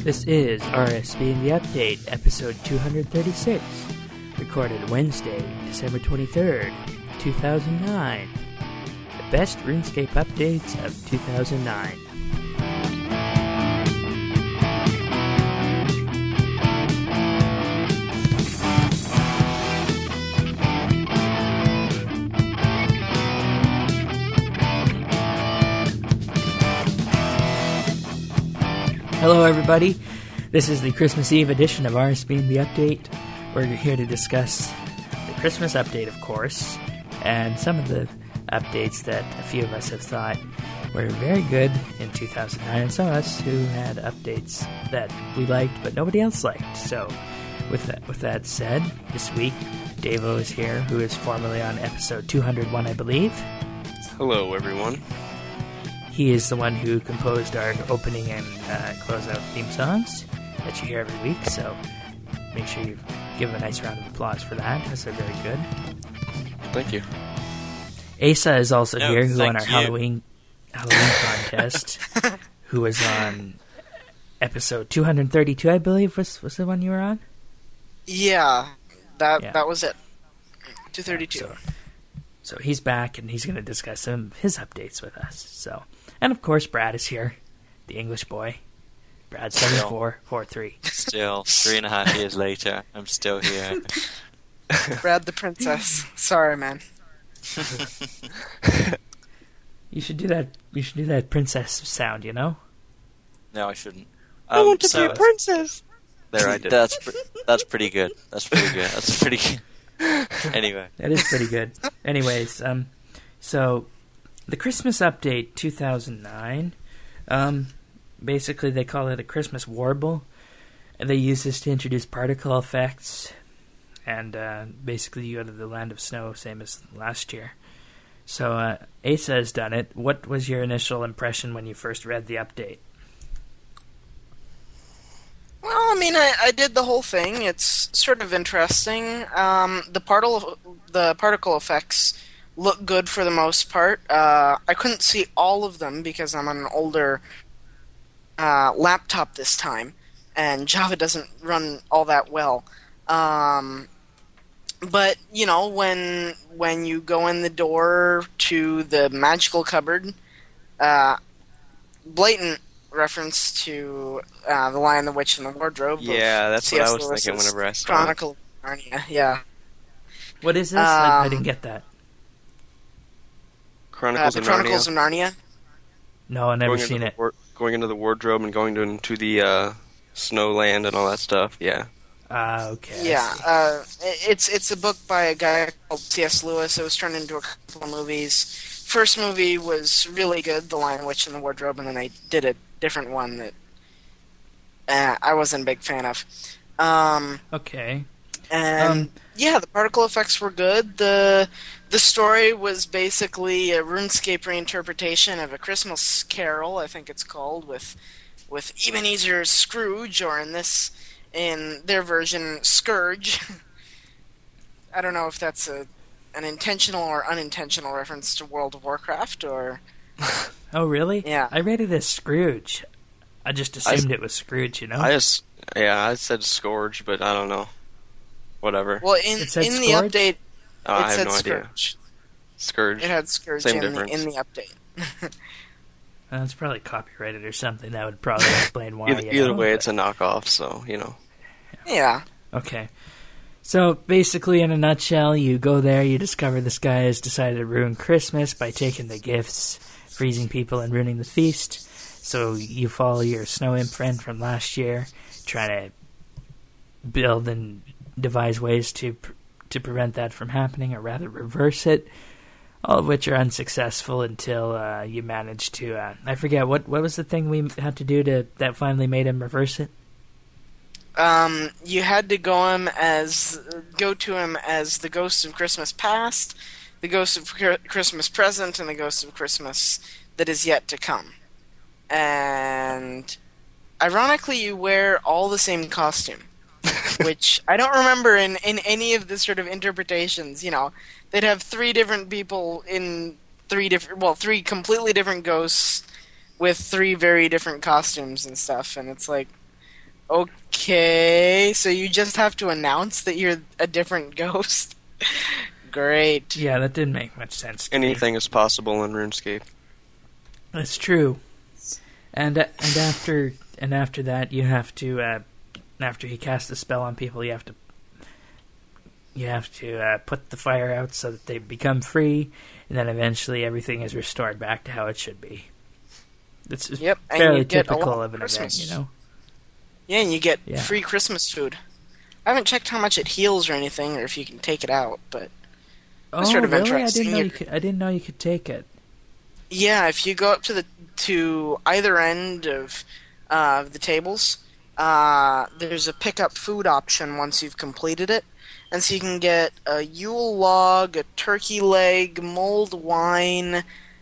This is RSB in the Update, episode 236, recorded Wednesday, December 23rd, 2009. The best RuneScape updates of 2009. Hello everybody, this is the Christmas Eve edition of RSB in the Update. We're here to discuss the Christmas update, of course, and some of the updates that a few of us have thought were very good in 2009, and some of us who had updates that we liked but nobody else liked. So, with that said, this week, Davo is here, who is formerly on episode 201, I believe. Hello everyone. He is the one who composed our opening and closeout theme songs that you hear every week, so make sure you give him a nice round of applause for that, because they're very good. Thank you. Asa is also here, who won our Halloween contest, who was on episode 232, I believe, was the one you were on? Yeah, that was it. 232. So he's back, and he's going to discuss some of his updates with us. So, and of course, Brad is here, the English boy. Brad 7443. Still, 3.5 years later, I'm still here. Brad the princess. Sorry, man. You should do that. You should do that princess sound. You know? No, I shouldn't. I want to be a princess. There, I did. That's pretty good. That's pretty good. That's pretty good. Anyway. That is pretty good. Anyways, so the Christmas update 2009, basically they call it a Christmas warble, and they use this to introduce particle effects, and basically you go to the land of snow, same as last year. So Asa has done it. What was your initial impression when you first read the update? Well, I mean, I did the whole thing. It's sort of interesting. The particle effects look good for the most part. I couldn't see all of them because I'm on an older laptop this time, and Java doesn't run all that well. But you know, when you go in the door to the magical cupboard, blatant reference to The Lion, the Witch, and the Wardrobe. Yeah, that's what I was thinking whenever I saw it. Chronicle of Narnia, yeah. What is this? I didn't get that. Chronicles of Narnia? No, I've never seen it. Going into the wardrobe and going into the snowland and all that stuff, yeah. Okay. Yeah, it's a book by a guy called C.S. Lewis. It was turned into a couple of movies. First movie was really good, The Lion, Witch, and the Wardrobe, and then they did a different one that I wasn't a big fan of. Okay. And yeah, the particle effects were good. The story was basically a RuneScape reinterpretation of A Christmas Carol, I think it's called, with Ebenezer Scrooge, or in their version, Scourge. I don't know if that's an intentional or unintentional reference to World of Warcraft, or... Oh, really? Yeah. I read it as Scrooge. I just assumed it was Scrooge, you know? I said Scourge, but I don't know. Whatever. Well, in the update, I have said no Scourge. idea. Scourge. It had Scourge Same in difference. the update. It's probably copyrighted or something. That would probably explain why. Either way, it's a knockoff, so, you know. Yeah. Okay. So, basically, in a nutshell, you go there, you discover this guy has decided to ruin Christmas by taking the gifts, freezing people, and ruining the feast. So, you follow your snow imp friend from last year, trying to build and devise ways to prevent that from happening, or rather reverse it, all of which are unsuccessful until you manage to... I forget, what was the thing we had to do that finally made him reverse it? You had to go to him as the Ghost of Christmas Past, the Ghost of Christmas Present, and the Ghost of Christmas that is yet to come. And ironically, you wear all the same costume, which I don't remember in any of the sort of interpretations. You know, they'd have three different people in three completely different ghosts with three very different costumes and stuff, and it's like, Okay, so you just have to announce that you're a different ghost? Great. Yeah, that didn't make much sense to me. Anything is possible in RuneScape. That's true. And after that, you have to after he casts a spell on people, you have to put the fire out so that they become free, and then eventually everything is restored back to how it should be. It's fairly typical of an event, you know. Yeah, and you get free Christmas food. I haven't checked how much it heals or anything, or if you can take it out, but that's sort of interesting. I didn't know you could take it. Yeah, if you go up to either end of the tables, there's a pick up food option once you've completed it, and so you can get a Yule log, a turkey leg, mulled wine,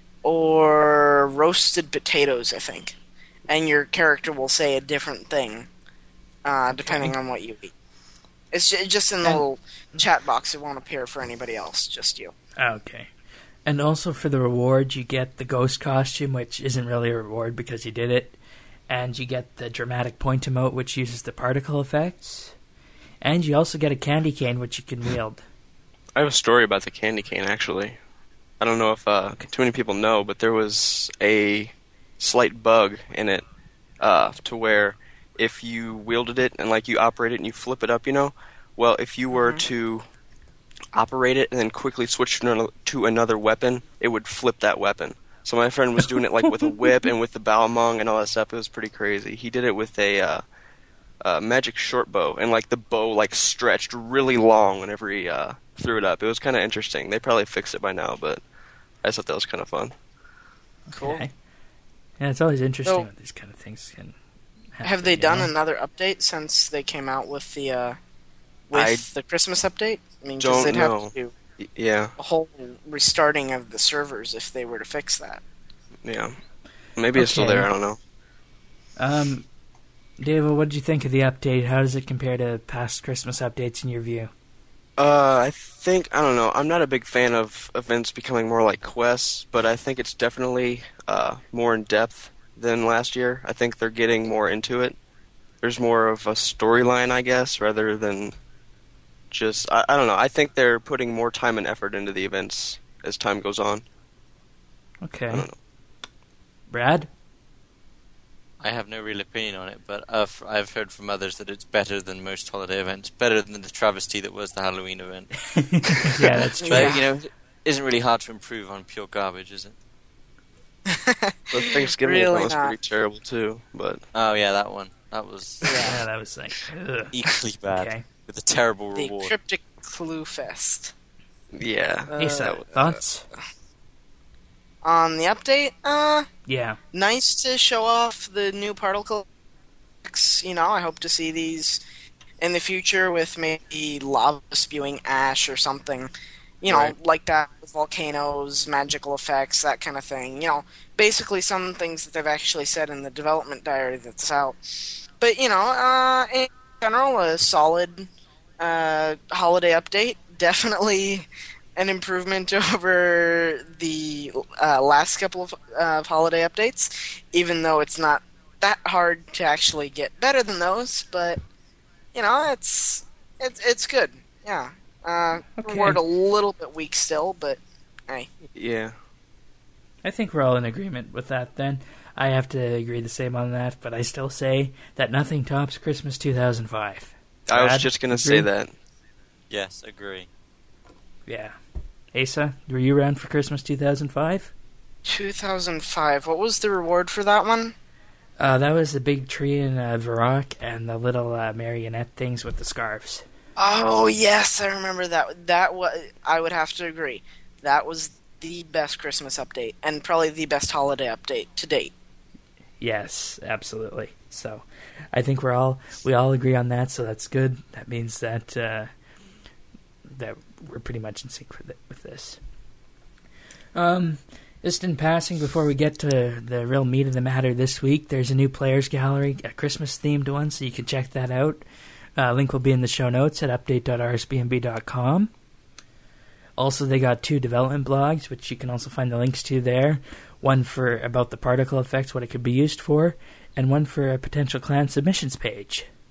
or roasted potatoes, I think. And your character will say a different thing, depending on what you eat. It's just in the little chat box. It won't appear for anybody else, just you. Okay. And also for the reward, you get the ghost costume, which isn't really a reward because you did it. And you get the dramatic point emote, which uses the particle effects. And you also get a candy cane, which you can wield. I have a story about the candy cane, actually. I don't know if too many people know, but there was a slight bug in it to where if you wielded it and like you operate it and you flip it up, you know, well, if you were to operate it and then quickly switch to another weapon, it would flip that weapon. So my friend was doing it like with a whip and with the Balmung and all that stuff. It was pretty crazy. He did it with a magic short bow, and like the bow like stretched really long whenever he threw it up. It was kind of interesting. They probably fixed it by now, but I just thought that was kind of fun. Cool. Okay. Yeah, it's always interesting when these kind of things can happen. Have they done another update since they came out with the Christmas update? I mean, because they'd have to do a whole restarting of the servers if they were to fix that. Yeah. Maybe it's still there, I don't know. David, what did you think of the update? How does it compare to past Christmas updates in your view? I don't know, I'm not a big fan of events becoming more like quests, but I think it's definitely more in depth than last year. I think they're getting more into it. There's more of a storyline, I guess, rather than just, I don't know, I think they're putting more time and effort into the events as time goes on. Okay. I don't know. Brad? I have no real opinion on it, but I've heard from others that it's better than most holiday events, better than the travesty that was the Halloween event. Yeah, that's true. But, you know, it isn't really hard to improve on pure garbage, is it? The Thanksgiving event was pretty terrible too, but... Oh yeah, that one. That was... Yeah, that was like... Ugh. Equally bad, with a terrible reward. The Cryptic Clue Fest. Yeah. Asa, thoughts? On the update, yeah, nice to show off the new particle effects. You know, I hope to see these in the future with maybe lava spewing ash or something. You know, like that with volcanoes, magical effects, that kind of thing. You know, basically some things that they've actually said in the development diary that's out. But, you know, in general, a solid holiday update. Definitely an improvement over the last couple of holiday updates, even though it's not that hard to actually get better than those. But you know, it's good. Yeah, reward a little bit weak still, but hey. Yeah, I think we're all in agreement with that. Then I have to agree the same on that, but I still say that nothing tops Christmas 2005. I was just gonna say that. Yes, agree. Yeah. Asa, were you around for Christmas 2005? 2005. What was the reward for that one? That was the big tree in Varrock and the little marionette things with the scarves. Oh, yes, I remember that. I would have to agree. That was the best Christmas update, and probably the best holiday update to date. Yes, absolutely. So, I think we all agree on that, so that's good. That means that that we're pretty much in sync with this. Just in passing, before we get to the real meat of the matter this week, there's a new players gallery, a Christmas-themed one, so you can check that out. Link will be in the show notes at update.rsbnb.com. Also, they got 2 development blogs, which you can also find the links to there. One for about the particle effects, what it could be used for, and one for a potential clan submissions page.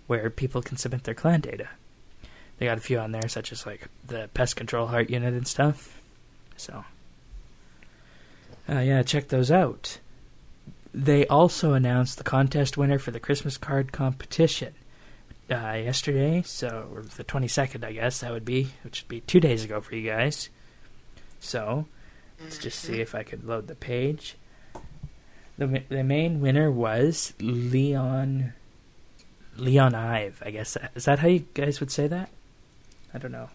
where people can submit their clan data. They got a few on there, such as like the pest control heart unit and stuff. So, yeah, check those out. They also announced the contest winner for the Christmas card competition yesterday, so or the 22nd, I guess that would be, which would be 2 days ago for you guys. So, let's just see if I could load the page. The main winner was Leon Ive, I guess. Is that how you guys would say that? I don't know.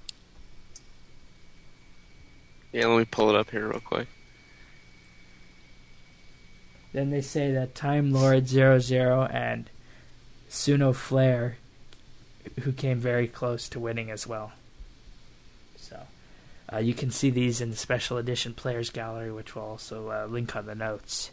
Yeah, let me pull it up here real quick. Then they say that Time Lord 00 and Suno Flare, who came very close to winning as well. So, you can see these in the special edition players gallery, which will also link on the notes.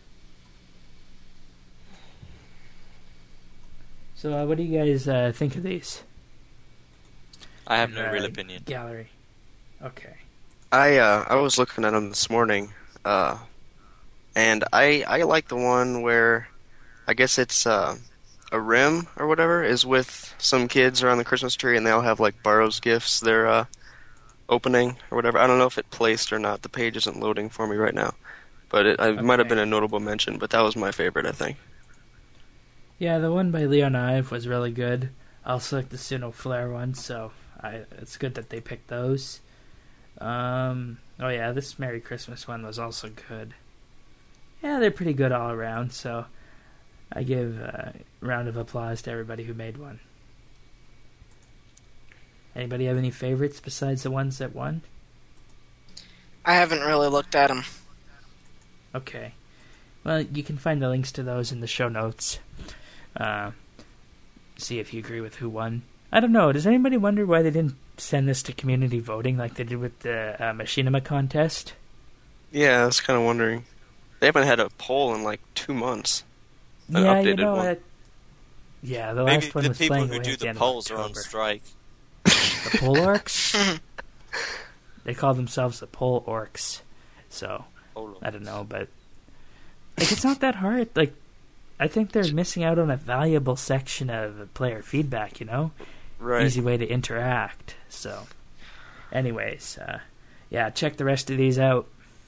So, what do you guys think of these? I have no real opinion. Gallery. Okay. I was looking at them this morning, and I like the one where I guess it's a rim or whatever is with some kids around the Christmas tree, and they all have like Barrow's gifts they're opening or whatever. I don't know if it placed or not. The page isn't loading for me right now, but it might have been a notable mention. But that was my favorite, I think. Yeah, the one by Leon Ive was really good. I'll select the Suno Flare one, so it's good that they picked those. Oh yeah, this Merry Christmas one was also good. Yeah, they're pretty good all around, so I give a round of applause to everybody who made one. Anybody have any favorites besides the ones that won? I haven't really looked at them. Okay. Well, you can find the links to those in the show notes. See if you agree with who won. I don't know. Does anybody wonder why they didn't send this to community voting like they did with the Machinima contest? Yeah, I was kind of wondering. They haven't had a poll in like 2 months. Yeah, you know what? Yeah, the Maybe last one the was people playing who away do at the the end polls of are on October. strike. The poll orcs? They call themselves the poll orcs. So, I don't know, but like, it's not that hard. Like, I think they're missing out on a valuable section of player feedback, you know? Right. Easy way to interact. So, anyways, yeah, check the rest of these out.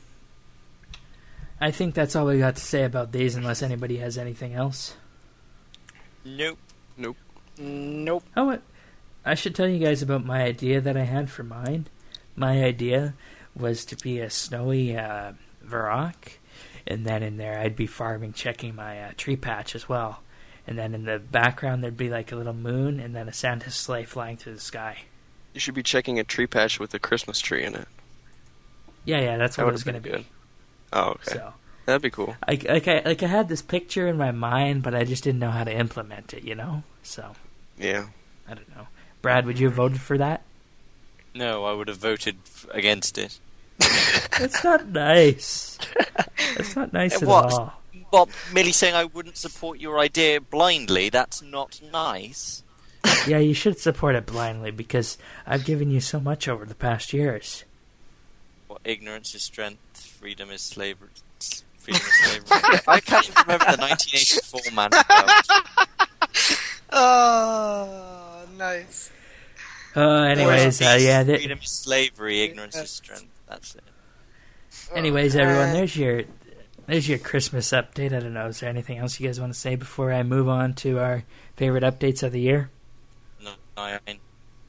I think that's all we got to say about these, unless anybody has anything else. Nope. Oh, I should tell you guys about my idea that I had for mine. My idea was to be a snowy Varrock, and then in there I'd be farming, checking my tree patch as well. And then in the background there'd be like a little moon, and then a Santa's sleigh flying through the sky. You should be checking a tree patch with a Christmas tree in it. Yeah, that's what it was going to be. Good. Oh, okay. So, that'd be cool. I had this picture in my mind, but I just didn't know how to implement it, you know? So, Yeah. I don't know. Brad, would you have voted for that? No, I would have voted against it. That's not nice. That's not nice at all. Well, merely saying I wouldn't support your idea blindly, that's not nice. Yeah, you should support it blindly, because I've given you so much over the past years. Well, ignorance is strength, freedom is slavery. I can't even remember the 1984 man. Oh, nice. Anyways, yeah. Freedom is slavery, ignorance is strength. That's it. Anyways, everyone, there's your Christmas update. I don't know, is there anything else you guys want to say before I move on to our favorite updates of the year? No, I mean...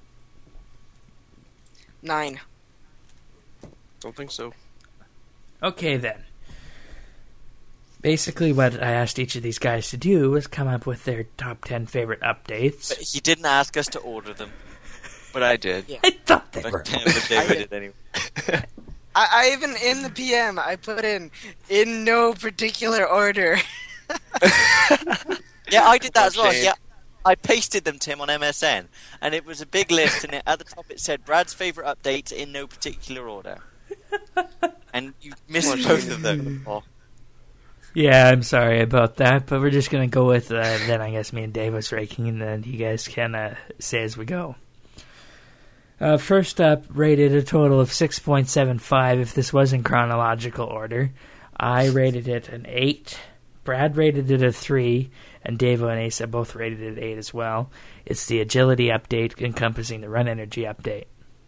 9. Don't think so. Okay, then. Basically, what I asked each of these guys to do was come up with their top 10 favorite updates. But he didn't ask us to order them. But I did. Yeah. I thought they But were. David did anyway. I even, in the PM, I put in no particular order. Yeah, I did that as well. Okay. Yeah, I pasted them, Tim, on MSN, and it was a big list, and at the top it said Brad's favourite updates in no particular order. And you missed both of them. Oh. Yeah, I'm sorry about that, but we're just going to go with then I guess me and Dave was ranking, and then you guys can say as we go. First up, rated a total of 6.75 if this was in chronological order. I rated it an Brad rated it a 3, and Davo and Asa both rated it 8 as well. It's the agility update encompassing the run energy update.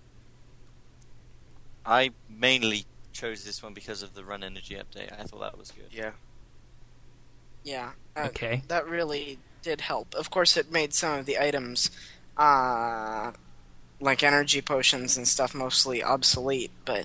I mainly chose this one because of the run energy update. I thought that was good. Yeah. Yeah. Okay. That really did help. Of course, it made some of the items, like energy potions and stuff, mostly obsolete. But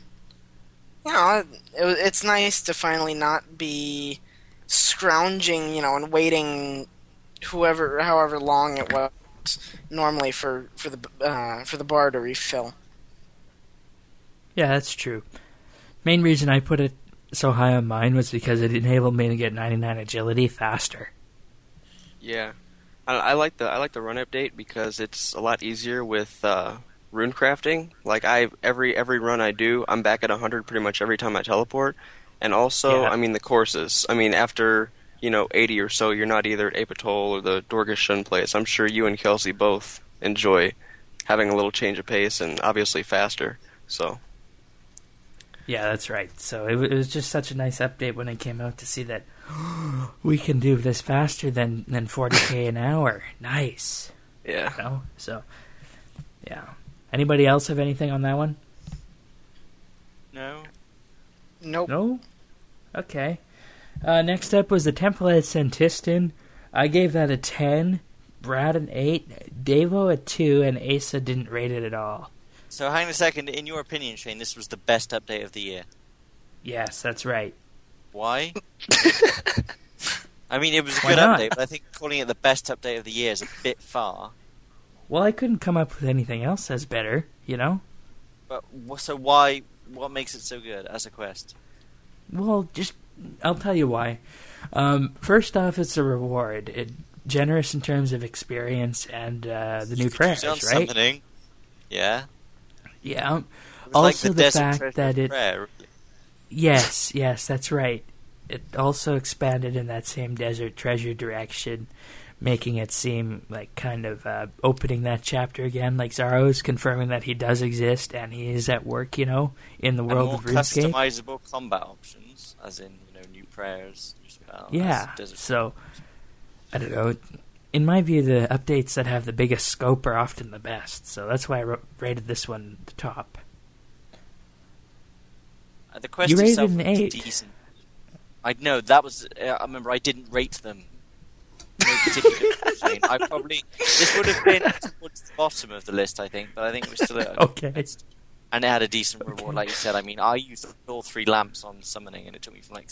it's nice to finally not be scrounging, and waiting, however long it was normally for the bar to refill. Yeah, that's true. Main reason I put it so high on mine was because it enabled me to get 99 agility faster. Yeah, I like the run update because it's a lot easier with rune crafting. Like every run I do, I'm back at 100 pretty much every time I teleport. And also, Yeah. the courses. After 80 or so, you're not either at Apatol or the Dorgish Shun place. I'm sure you and Kelsey both enjoy having a little change of pace and obviously faster. So. Yeah, that's right. So it was just such a nice update when it came out to see that we can do this faster than 40k an hour. Nice. Yeah. So, yeah. Anybody else have anything on that one? No. Nope. No? Okay. Next up was the Temple at Santistan. I gave that a 10, Brad an 8, Davo a 2, and Asa didn't rate it at all. So hang on a second. In your opinion, Shane, this was the best update of the year. Yes, that's right. Why? It was a Why good not? update, but I think calling it the best update of the year is a bit far. Well, I couldn't come up with anything else as better, But so why? What makes it so good as a quest? Well, I'll tell you why. First off, it's a reward. Generous in terms of experience and the new prayers, right? Summoning. Yeah. Yeah. It was Also, like the Desert fact Treasure that it. prayer, really. Yes, that's right. It also expanded in that same Desert Treasure direction, making it seem like kind of opening that chapter again. Like Zaro's confirming that he does exist and he is at work, in the world and of more RuneScape. customizable combat options, as in new prayers, new spells. Yeah. So I don't know. In my view, the updates that have the biggest scope are often the best. So that's why I rated this one the top. The quest You rated itself an was 8. decent. I know that was. I remember I didn't rate them. No particular Shane. This would have been towards the bottom of the list, I think, but I think it was still a Okay. list. And it had a decent reward, like you said. I used all 3 lamps on summoning, and it took me from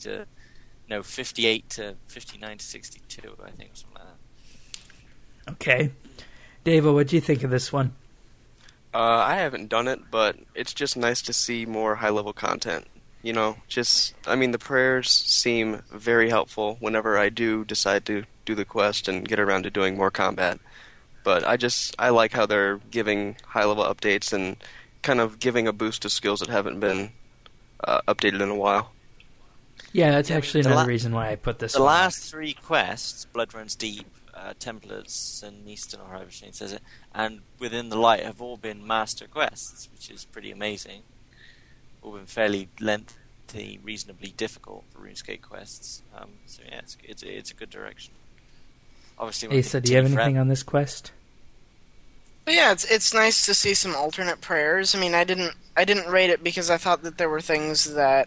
58 to 59 to 62, I think, something like that. Okay. Davo, what do you think of this one? I haven't done it, but it's just nice to see more high-level content. The prayers seem very helpful whenever I do decide to do the quest and get around to doing more combat. But I like how they're giving high-level updates and kind of giving a boost to skills that haven't been updated in a while. Yeah, that's actually the another reason why I put this The one. last 3 quests, Blood Runs Deep, Templars, and Eastern, or however Shane says it, and Within the Light have all been master quests, which is pretty amazing. All been fairly lengthy, reasonably difficult for RuneScape quests. So yeah, it's a good direction. Obviously, Asa, do you have anything on this quest? But yeah, it's nice to see some alternate prayers. I didn't rate it because I thought that there were things that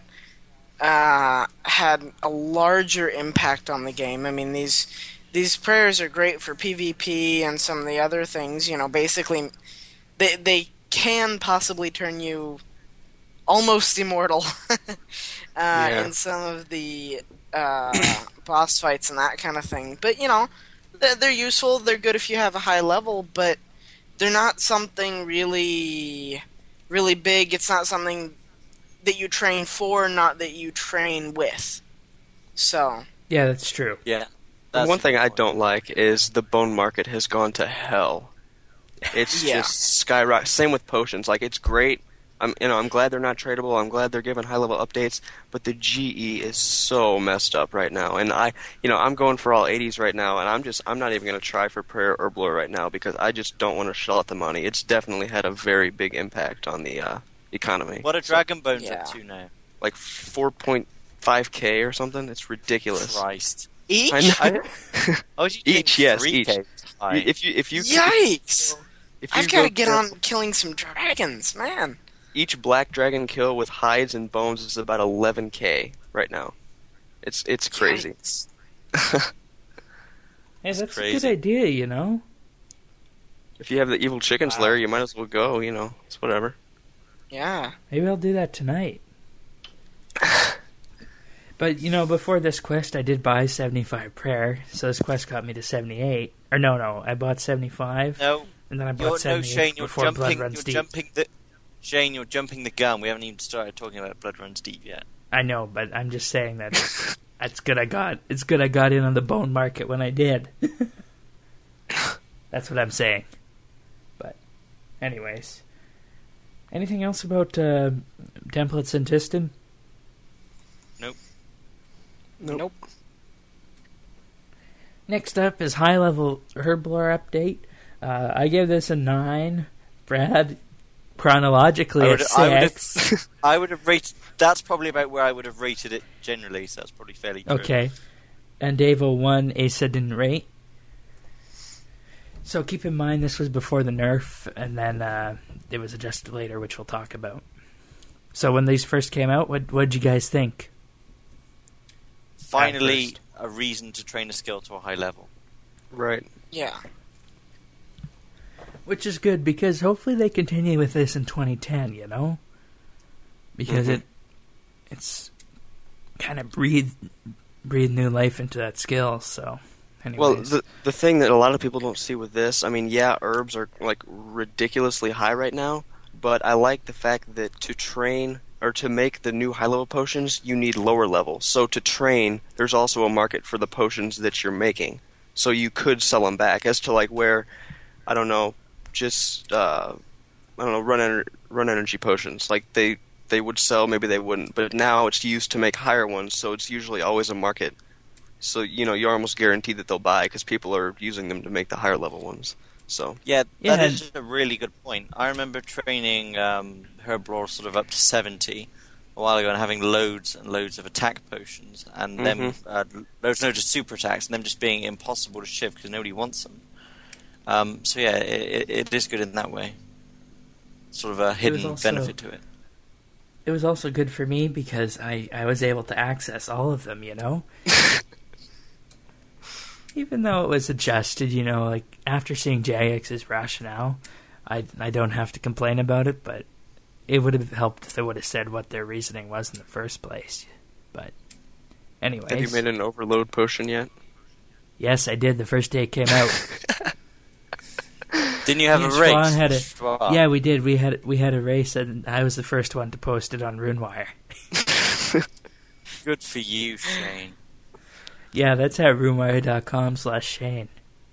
had a larger impact on the game. These prayers are great for PvP and some of the other things. Basically, they can possibly turn you almost immortal in some of the boss fights and that kind of thing. But they're useful. They're good if you have a high level, but they're not something really, really big. It's not something that you train for, not that you train with. So. Yeah, that's true. Yeah. One thing I don't like is the bone market has gone to hell. It's just skyrocket. Same with potions. It's great. I'm glad they're not tradable. I'm glad they're giving high-level updates, but the GE is so messed up right now. And I'm going for all 80s right now, and I'm not even going to try for Prayer Herblore right now because I just don't want to shell out the money. It's definitely had a very big impact on the economy. What are Dragon Bones up to now? 4.3 5K or something. It's ridiculous. Christ. Each? You Each, yes, 3K each. high. If you Yikes! if you I've got to go get for- on killing some dragons, man. Each black dragon kill with hides and bones is about 11K right now. It's crazy. Yikes. Hey, that's a crazy. good idea, you know? If you have the evil chicken Wow. slayer, you might as well go. You know, it's whatever. Yeah. Maybe I'll do that tonight. But, you know, before this quest, I did buy 75 prayer, so this quest got me to 78. Or no, I bought 75, No, and then I bought 78 Shane, you're before Blood jumping. Runs You're Deep. jumping the. Shane, you're jumping the gun. We haven't even started talking about Blood Runs Deep yet. I know, but I'm just saying that it's good I got in on the bone market when I did. That's what I'm saying. But, anyways. Anything else about templates and Tiston? Nope. Next up is high level Herblore update. I gave this a 9. Brad, chronologically, a 6. I would have rated. That's probably about where I would have rated it generally. So that's probably fairly true. Okay. And Dave 1, Asa didn't rate. So keep in mind this was before the nerf, and then it was adjusted later, which we'll talk about. So when these first came out, what did you guys think? Finally, first. a reason to train a skill to a high level. Right. Yeah. Which is good, because hopefully they continue with this in 2010, you know? Because it's kind of breathed new life into that skill, so... Anyways. Well, the thing that a lot of people don't see with this, I mean, yeah, herbs are like ridiculously high right now, but I like the fact that to train or to make the new high level potions, you need lower level. So to train, there's also a market for the potions that you're making. So you could sell them back. As to like where, I don't know, just run energy potions. Like they would sell, maybe they wouldn't, but now it's used to make higher ones, so it's usually always a market. So, you know, you're almost guaranteed that they'll buy because people are using them to make the higher level ones. So Yeah, that is a really good point. I remember training Herblore sort of up to 70 a while ago and having loads and loads of attack potions and them loads and loads of super attacks and them just being impossible to shift because nobody wants them. So yeah, it is good in that way. Sort of a hidden benefit to it. It was also good for me because I was able to access all of them, you know? Even though it was adjusted, you know, like, after seeing Jagex's rationale, I don't have to complain about it, but it would have helped if they would have said what their reasoning was in the first place. But, anyways. have you made an overload potion yet? Yes, I did the first day it came out. Didn't you have Me a and race? Schwan had Schwan. Yeah, we did. We had a race, and I was the first one to post it on RuneWire. Good for you, Shane. Yeah, that's at RuneWire.com/Shane.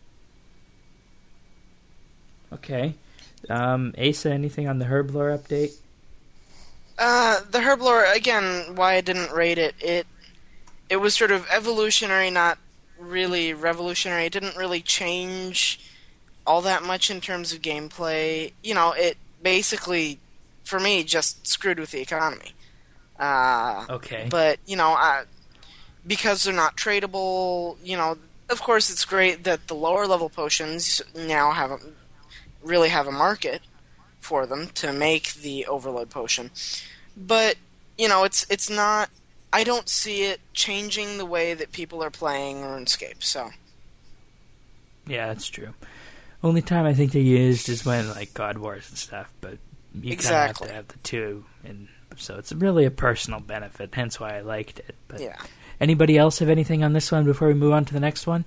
Okay. Asa, anything on the Herblore update? The Herblore, again, why I didn't rate it, it was sort of evolutionary, not really revolutionary. It didn't really change all that much in terms of gameplay. You know, it basically, for me, just screwed with the economy. Okay. But, you know, because they're not tradable, you know, of course it's great that the lower level potions now really have a market for them to make the overload potion. But, you know, it's not, I don't see it changing the way that people are playing RuneScape, so. Yeah, that's true. Only time I think they used is when, like, God Wars and stuff, but you Exactly. kind of have to have the two, and so it's really a personal benefit, hence why I liked it. But Yeah. anybody else have anything on this one before we move on to the next one?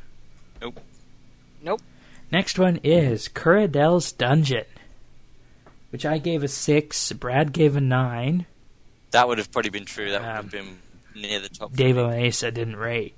Nope. Next one is Curadel's Dungeon, which I gave a 6, Brad gave a 9, That would have probably been true. That would have been near the top. Dave and Asa didn't rate.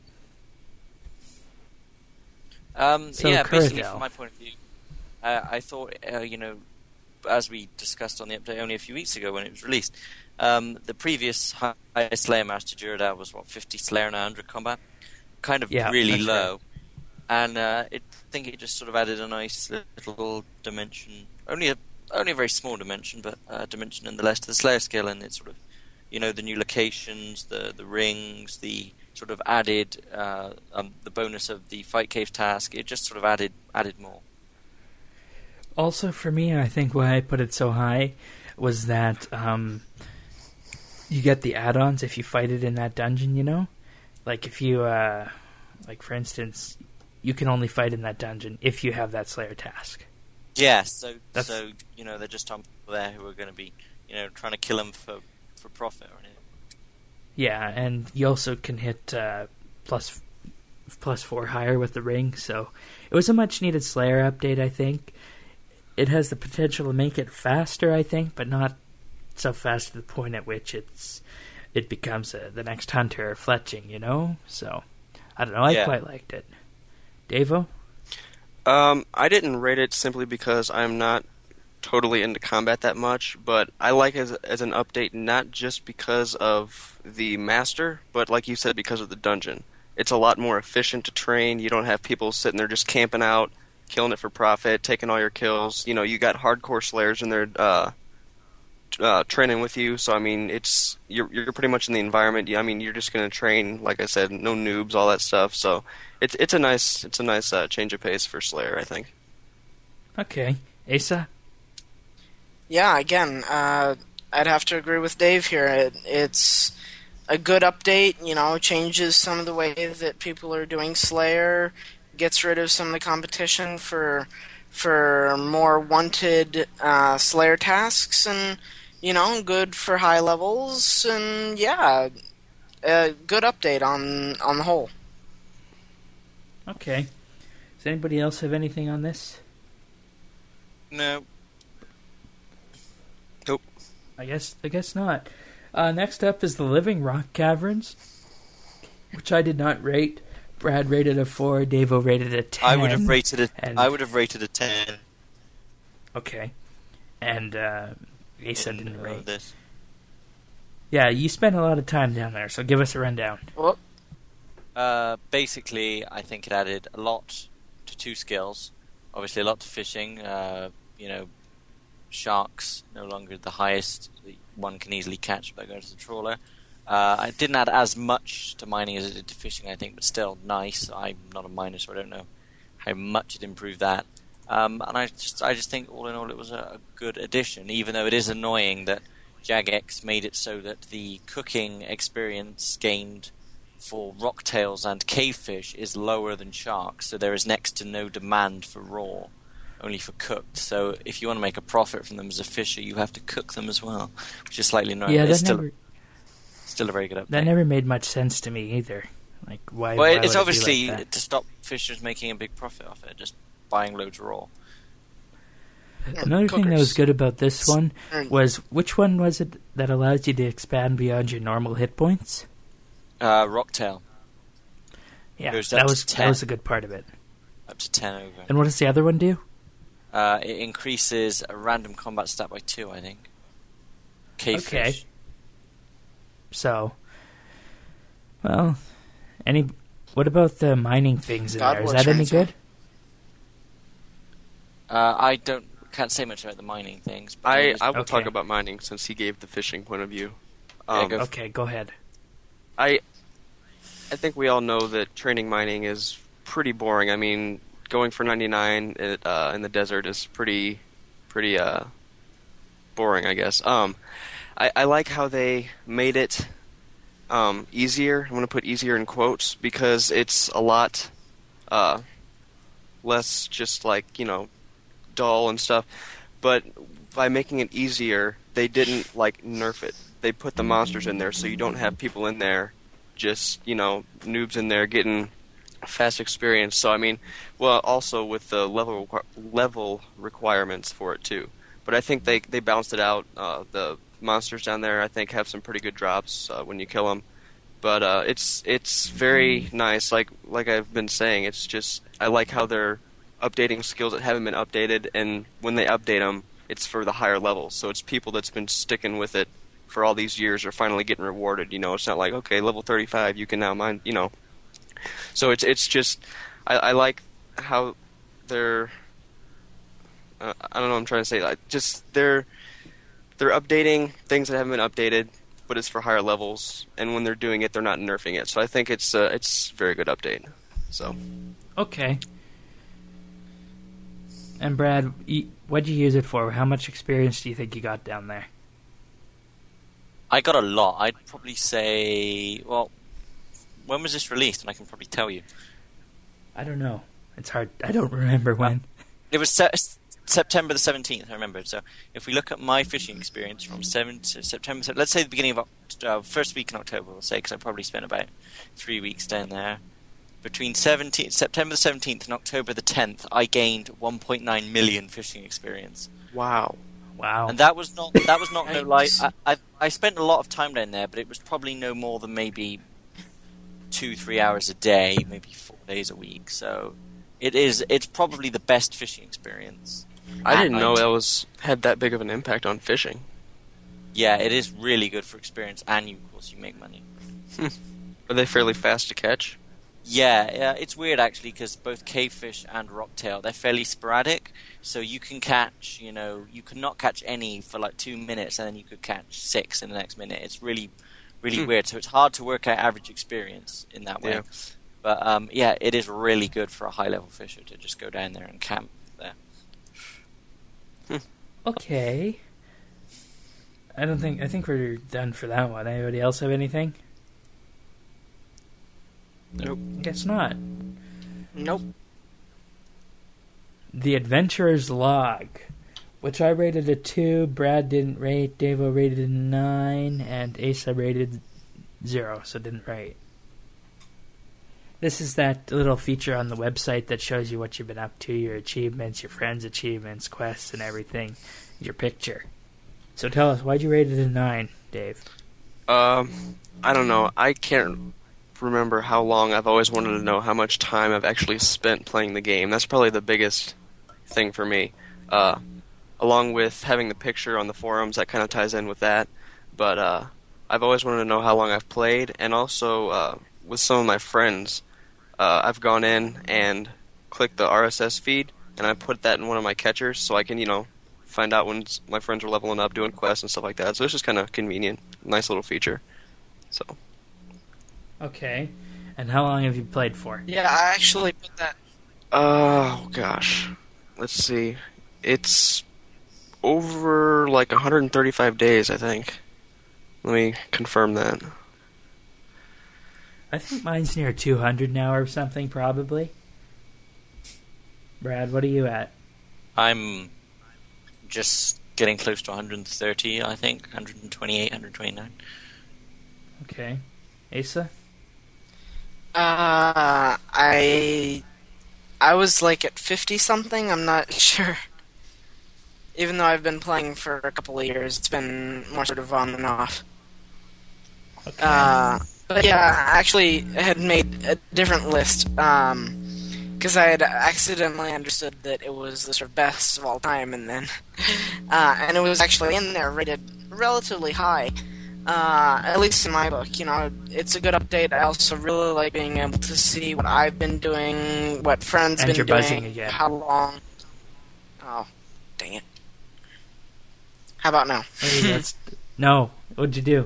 So Yeah, basically, Curadel. from my point of view, I thought, you know, as we discussed on the update only a few weeks ago when it was released, the previous highest Slayer Master Duradel was, 50 Slayer and 100 combat? Kind of really that's low. Right. And I think it just sort of added a nice little dimension, only a very small dimension, but a dimension nonetheless to the Slayer skill, and it sort of, the new locations, the rings, the sort of added the bonus of the fight cave task. It just sort of added more. Also, for me, I think why I put it so high was that you get the add-ons if you fight it in that dungeon. Like if you, like for instance, you can only fight in that dungeon if you have that Slayer task. Yeah, so they're just on people there who are going to be, trying to kill them for profit or anything. Yeah, and you also can hit plus 4 higher with the ring, so it was a much-needed Slayer update, I think. It has the potential to make it faster, I think, but not so fast to the point at which it becomes the next Hunter or Fletching, So, I don't know, I quite liked it. Davo? I didn't rate it simply because I'm not totally into combat that much, but I like it as an update not just because of the master, but like you said, because of the dungeon. It's a lot more efficient to train. You don't have people sitting there just camping out, killing it for profit, taking all your kills. You got hardcore Slayers in there training with you, so I mean, you're pretty much in the environment. You're just going to train, like I said, no noobs, all that stuff. So it's a nice change of pace for Slayer, I think. Okay, Asa. Yeah, again, I'd have to agree with Dave here. It's a good update. Changes some of the way that people are doing Slayer, gets rid of some of the competition for more wanted Slayer tasks, and good for high levels, and yeah, a good update on the whole. Okay. Does anybody else have anything on this? No. Nope. I guess not. Next up is the Living Rock Caverns, which I did not rate. Brad rated a 4. Davo rated a 10. I would have rated a 10. Okay. And Asa didn't rate this. Yeah, you spent a lot of time down there, so give us a rundown. Well, basically, I think it added a lot to 2 skills. Obviously, a lot to fishing. Sharks no longer the highest one can easily catch by going to the trawler. It didn't add as much to mining as it did to fishing, I think, but still nice. I'm not a miner, so I don't know how much it improved that. And I just think, all in all, it was a good addition, even though it is annoying that Jagex made it so that the cooking experience gained for rocktails and cavefish is lower than sharks, so there is next to no demand for raw, only for cooked. So if you want to make a profit from them as a fisher, you have to cook them as well, which is slightly annoying. Yeah, Still a very good update. That never made much sense to me either. Like, why? Well, why it's would obviously it be like that? to stop fishers making a big profit off it, just buying loads raw. Another thing that was good about this one was, which one was it that allows you to expand beyond your normal hit points? Rocktail. Yeah, Goes that up to was 10. a good part of it. Up to 10 over. And what does the other one do? It increases a random combat stat by 2, I think. Cavefish. Okay. So, well, what about the mining things in there? Is that any good? I can't say much about the mining things. But I will Okay. talk about mining since he gave the fishing point of view. Okay, go ahead. I think we all know that training mining is pretty boring. I mean, going for 99 in the desert is pretty boring, I guess. I like how they made it easier. I'm going to put easier in quotes because it's a lot less just like, dull and stuff. But by making it easier, they didn't like nerf it. They put the monsters in there so you don't have people in there just, noobs in there getting fast experience. So I mean, well, also with the level requirements for it too. But I think they balanced it out. The monsters down there, I think, have some pretty good drops when you kill them. But it's very nice. Like I've been saying, it's just I like how they're updating skills that haven't been updated, and when they update them, it's for the higher levels. So it's people that's been sticking with it for all these years are finally getting rewarded. It's not like, okay, level 35, you can now mine. So it's just I like how they're I don't know what I'm trying to say. Like, just they're updating things that haven't been updated, but it's for higher levels. And when they're doing it, they're not nerfing it. So I think it's a very good update. So Okay. And Brad, what'd you use it for? How much experience do you think you got down there? I got a lot. I'd probably say, well, when was this released? And I can probably tell you. I don't know. It's hard. I don't remember when. It was September the 17th, I remember. So if we look at my fishing experience from 7 to September, let's say the beginning of first week in October, we'll say, because I probably spent about 3 weeks down there. Between September the 17th and October the 10th, I gained 1.9 million fishing experience. wow. Wow. And that was not no lie. I spent a lot of time down there, but it was probably no more than maybe 2-3 hours a day, maybe 4 days a week. So it's probably the best fishing experience. I didn't know that had that big of an impact on fishing. Yeah, it is really good for experience, and of course you make money. Are they fairly fast to catch? Yeah, it's weird actually because both cavefish and rocktail, they're fairly sporadic. So you can catch, you could not catch any for like 2 minutes, and then you could catch 6 in the next minute. It's really, really weird. So it's hard to work out average experience in that way. Yeah. But it is really good for a high level fisher to just go down there and camp there. Okay. I think we're done for that one. Anybody else have anything? Nope. Guess not. Nope. The Adventurer's Log, which I rated a 2, Brad didn't rate, Davo rated a 9, and Asa rated 0, so didn't rate. This is that little feature on the website that shows you what you've been up to, your achievements, your friends' achievements, quests, and everything, your picture. So tell us, why'd you rate it a 9, Dave? I don't know. I can't remember how long. I've always wanted to know how much time I've actually spent playing the game. That's probably the biggest thing for me. Along with having the picture on the forums, that kind of ties in with that. But I've always wanted to know how long I've played, and also with some of my friends, I've gone in and clicked the RSS feed, and I put that in one of my catchers so I can, find out when my friends are leveling up, doing quests and stuff like that. So it's just kind of convenient. Nice little feature. So. Okay. And how long have you played for? Yeah, I actually put that. Oh, gosh. Let's see. It's over like 135 days, I think. Let me confirm that. I think mine's near 200 now or something, probably. Brad, what are you at? I'm just getting close to 130, I think. 128, 129. Okay. Asa? I was like at 50 something. I'm not sure. Even though I've been playing for a couple of years, it's been more sort of on and off. Okay. But yeah, actually, I had made a different list because I had accidentally understood that it was the sort of best of all time, and then and it was actually in there, rated relatively high. At least in my book, it's a good update. I also really like being able to see what I've been doing, what friends And been you're doing, buzzing again. how long. Oh, dang it! How about now? Hey, no. What'd you do?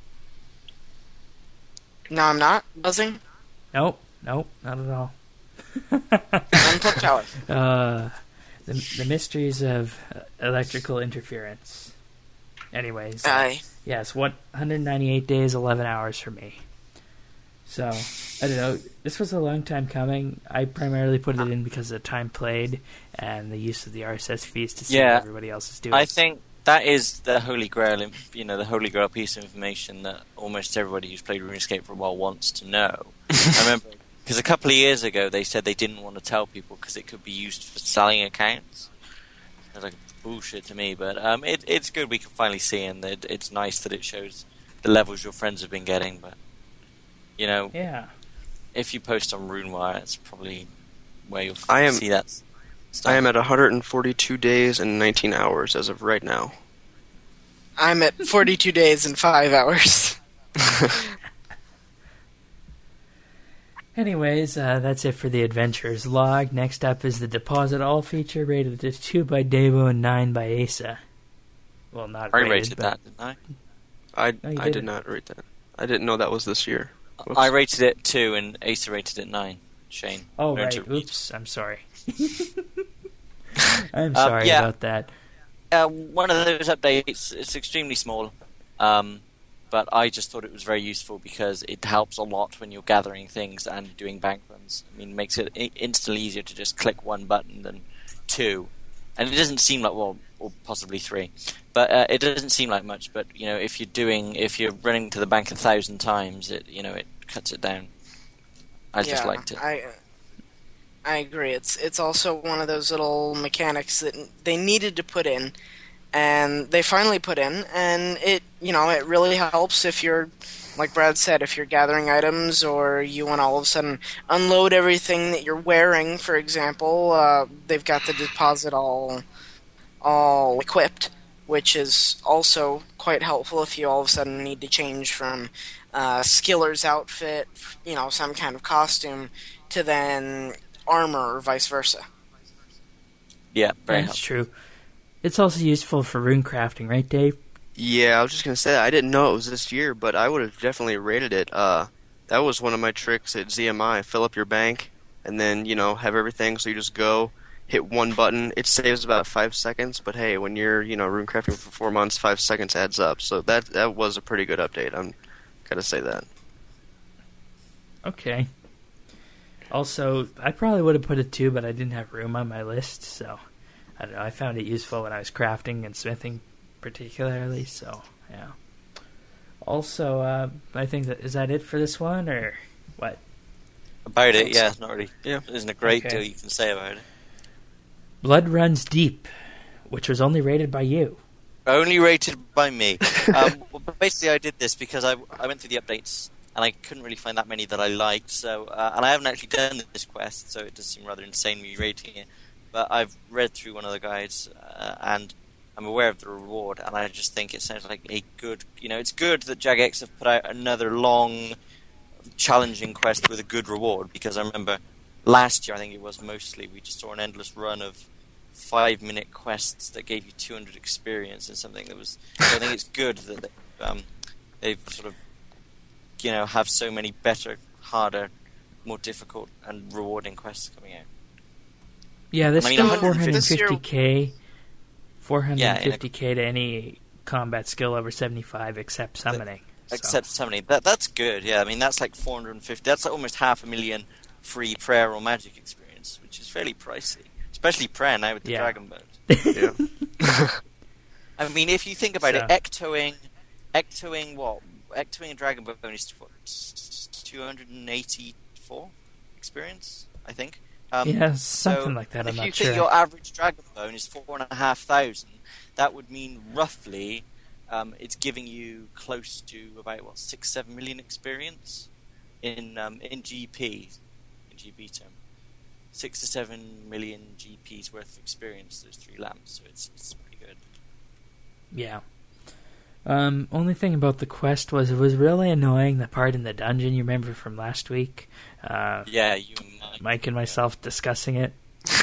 No, I'm not buzzing. Nope, not at all. Unplugged power. The mysteries of electrical interference. Anyways, yes, 198 days, 11 hours for me. So, I don't know. This was a long time coming. I primarily put it in because of the time played and the use of the RSS feeds to see what everybody else is doing. I think that is the holy grail, the holy grail piece of information that almost everybody who's played RuneScape for a while wants to know. I remember, because a couple of years ago they said they didn't want to tell people because it could be used for selling accounts. It was like bullshit to me, but it's good we can finally see, and it's nice that it shows the levels your friends have been getting, but, if you post on RuneWire, it's probably where you'll see that stuff. I am at 142 days and 19 hours as of right now. I'm at 42 days and 5 hours. Anyways, that's it for the Adventurer's Log. Next up is the Deposit All feature, rated a 2 by Davo and 9 by Asa. Well, not I rated, rated but that, didn't I? I No, you I did did it. not rate that. I didn't know that was this year. Whoops. I rated it 2 and Asa rated it 9. Shane. Oh, Learn right. to read. Oops. I'm sorry. I'm sorry yeah. about that. One of those updates, it's extremely small, but I just thought it was very useful because it helps a lot when you're gathering things and doing bank runs. I mean, it makes it instantly easier to just click one button than 2. And it doesn't seem like, well, or possibly 3, but it doesn't seem like much. But if you're running to the bank 1,000 times, it cuts it down. I just liked it. I agree. It's also one of those little mechanics that they needed to put in, and they finally put in, and it really helps if you're, like Brad said, if you're gathering items or you want to all of a sudden unload everything that you're wearing. For example, they've got the deposit all equipped, which is also quite helpful if you all of a sudden need to change from Skiller's outfit, some kind of costume, to then armor or vice versa. Yeah, very That's helpful. true. It's also useful for rune crafting, right, Dave? Yeah, I was just gonna say that. I didn't know it was this year, but I would have definitely rated it. That was one of my tricks at ZMI. Fill up your bank, and then have everything. So you just go, hit one button. It saves about 5 seconds, but hey, when you're rune crafting for 4 months, 5 seconds adds up. So that was a pretty good update. I'm gotta say that. Okay. Also, I probably would have put it 2, but I didn't have room on my list, so I don't know. I found it useful when I was crafting and smithing, particularly. So yeah. Also, I think is that it for this one, or what? About it, yeah, not really. Yeah. There isn't a great Okay. deal you can say about it. Blood Runs Deep, which was only rated by you. Only rated by me. But basically, I did this because I went through the updates and I couldn't really find that many that I liked. So, and I haven't actually done this quest, so it does seem rather insane me rating it. But I've read through one of the guides and I'm aware of the reward, and I just think it sounds like a good. It's good that Jagex have put out another long, challenging quest with a good reward. Because I remember last year, I think it was mostly, we just saw an endless run of 5-minute quests that gave you 200 experience and something that was. So I think it's good that they've sort of have so many better, harder, more difficult and rewarding quests coming out. Yeah, this I mean, got 150 450k to any combat skill over 75 except summoning. Except summoning. That's good. Yeah, I mean that's like 450. That's like almost 500,000 free prayer or magic experience, which is fairly pricey, especially prayer now with the dragon bones. Yeah. I mean, if you think about it, ectoing a dragon bone is what, 284 experience, I think. Yeah, something like that. I'm If you not think sure. your average dragon bone is 4,500, that would mean roughly it's giving you close to about 6-7 million experience in GP term. 6 to 7 million GPs worth of experience. Those 3 lamps, so it's pretty good. Yeah. Only thing about the quest was it was really annoying, the part in the dungeon you remember from last week. Yeah, you and Mike and myself discussing it.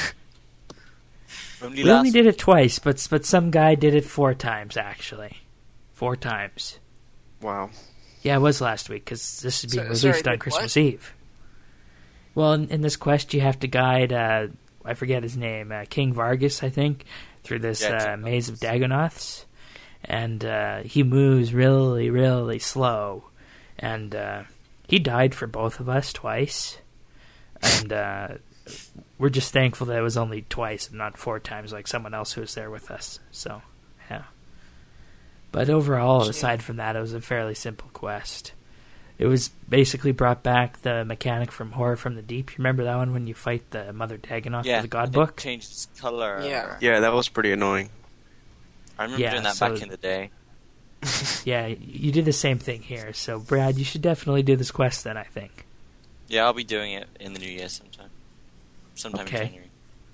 Only We only did it twice, but some guy did it 4 times, actually. 4 times. Wow. Yeah, it was last week, because this is being released sorry, on did Christmas what? Eve. Well, in this quest, you have to guide, I forget his name, King Vargas, I think, through this King maze of Dagonoths. And he moves really, really slow. And he died for both of us twice. And we're just thankful that it was only twice and not 4 times like someone else who was there with us. So, yeah. But overall, aside from that, it was a fairly simple quest. It was basically brought back the mechanic from Horror from the Deep. You remember that one when you fight the Mother Dagonoth for the God Book? Changed its color. Yeah. Yeah, that was pretty annoying. I remember doing that back in the day. Yeah, you did the same thing here. So, Brad, you should definitely do this quest then, I think. Yeah, I'll be doing it in the new year sometime Okay. in January.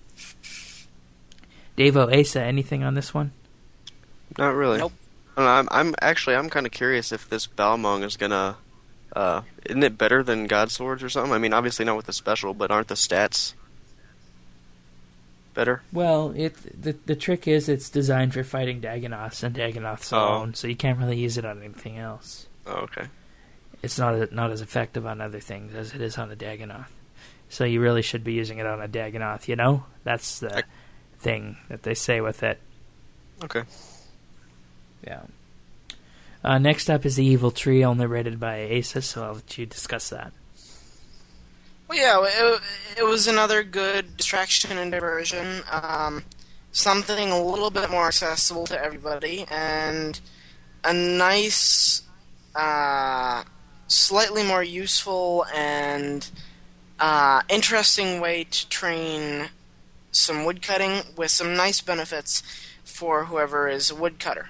Davo, Asa, anything on this one? Not really. Nope. I don't know, I'm kind of curious if this Balmung is gonna. Isn't it better than God Swords or something? I mean, obviously not with the special, but aren't the stats better? Well, the trick is it's designed for fighting Dagonoths and Dagonoths alone, so you can't really use it on anything else. Oh, okay. It's not as effective on other things as it is on a Dagonoth. So you really should be using it on a Dagonoth, you know? That's the thing that they say with it. Okay. Yeah. Next up is the Evil Tree, only rated by ASUS, so I'll let you discuss that. Well, yeah, it was another good distraction and diversion. Something a little bit more accessible to everybody, and a nice, slightly more useful and interesting way to train some woodcutting with some nice benefits for whoever is a woodcutter.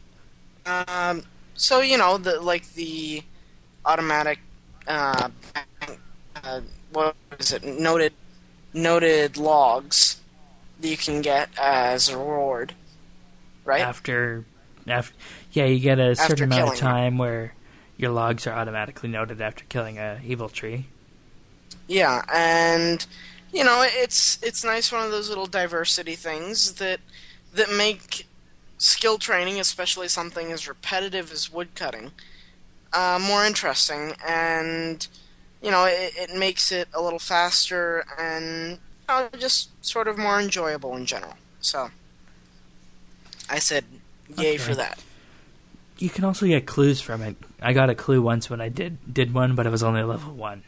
So, you know, the automatic, what is it, noted logs that you can get as a reward, right? After you get a certain amount of killing time where your logs are automatically noted after killing a evil tree. Yeah, and you know, it's nice, one of those little diversity things that make skill training, especially something as repetitive as woodcutting, more interesting, and you know, it makes it a little faster and just sort of more enjoyable in general. So, I said yay for that. You can also get clues from it. I got a clue once when I did one, but it was only level 1.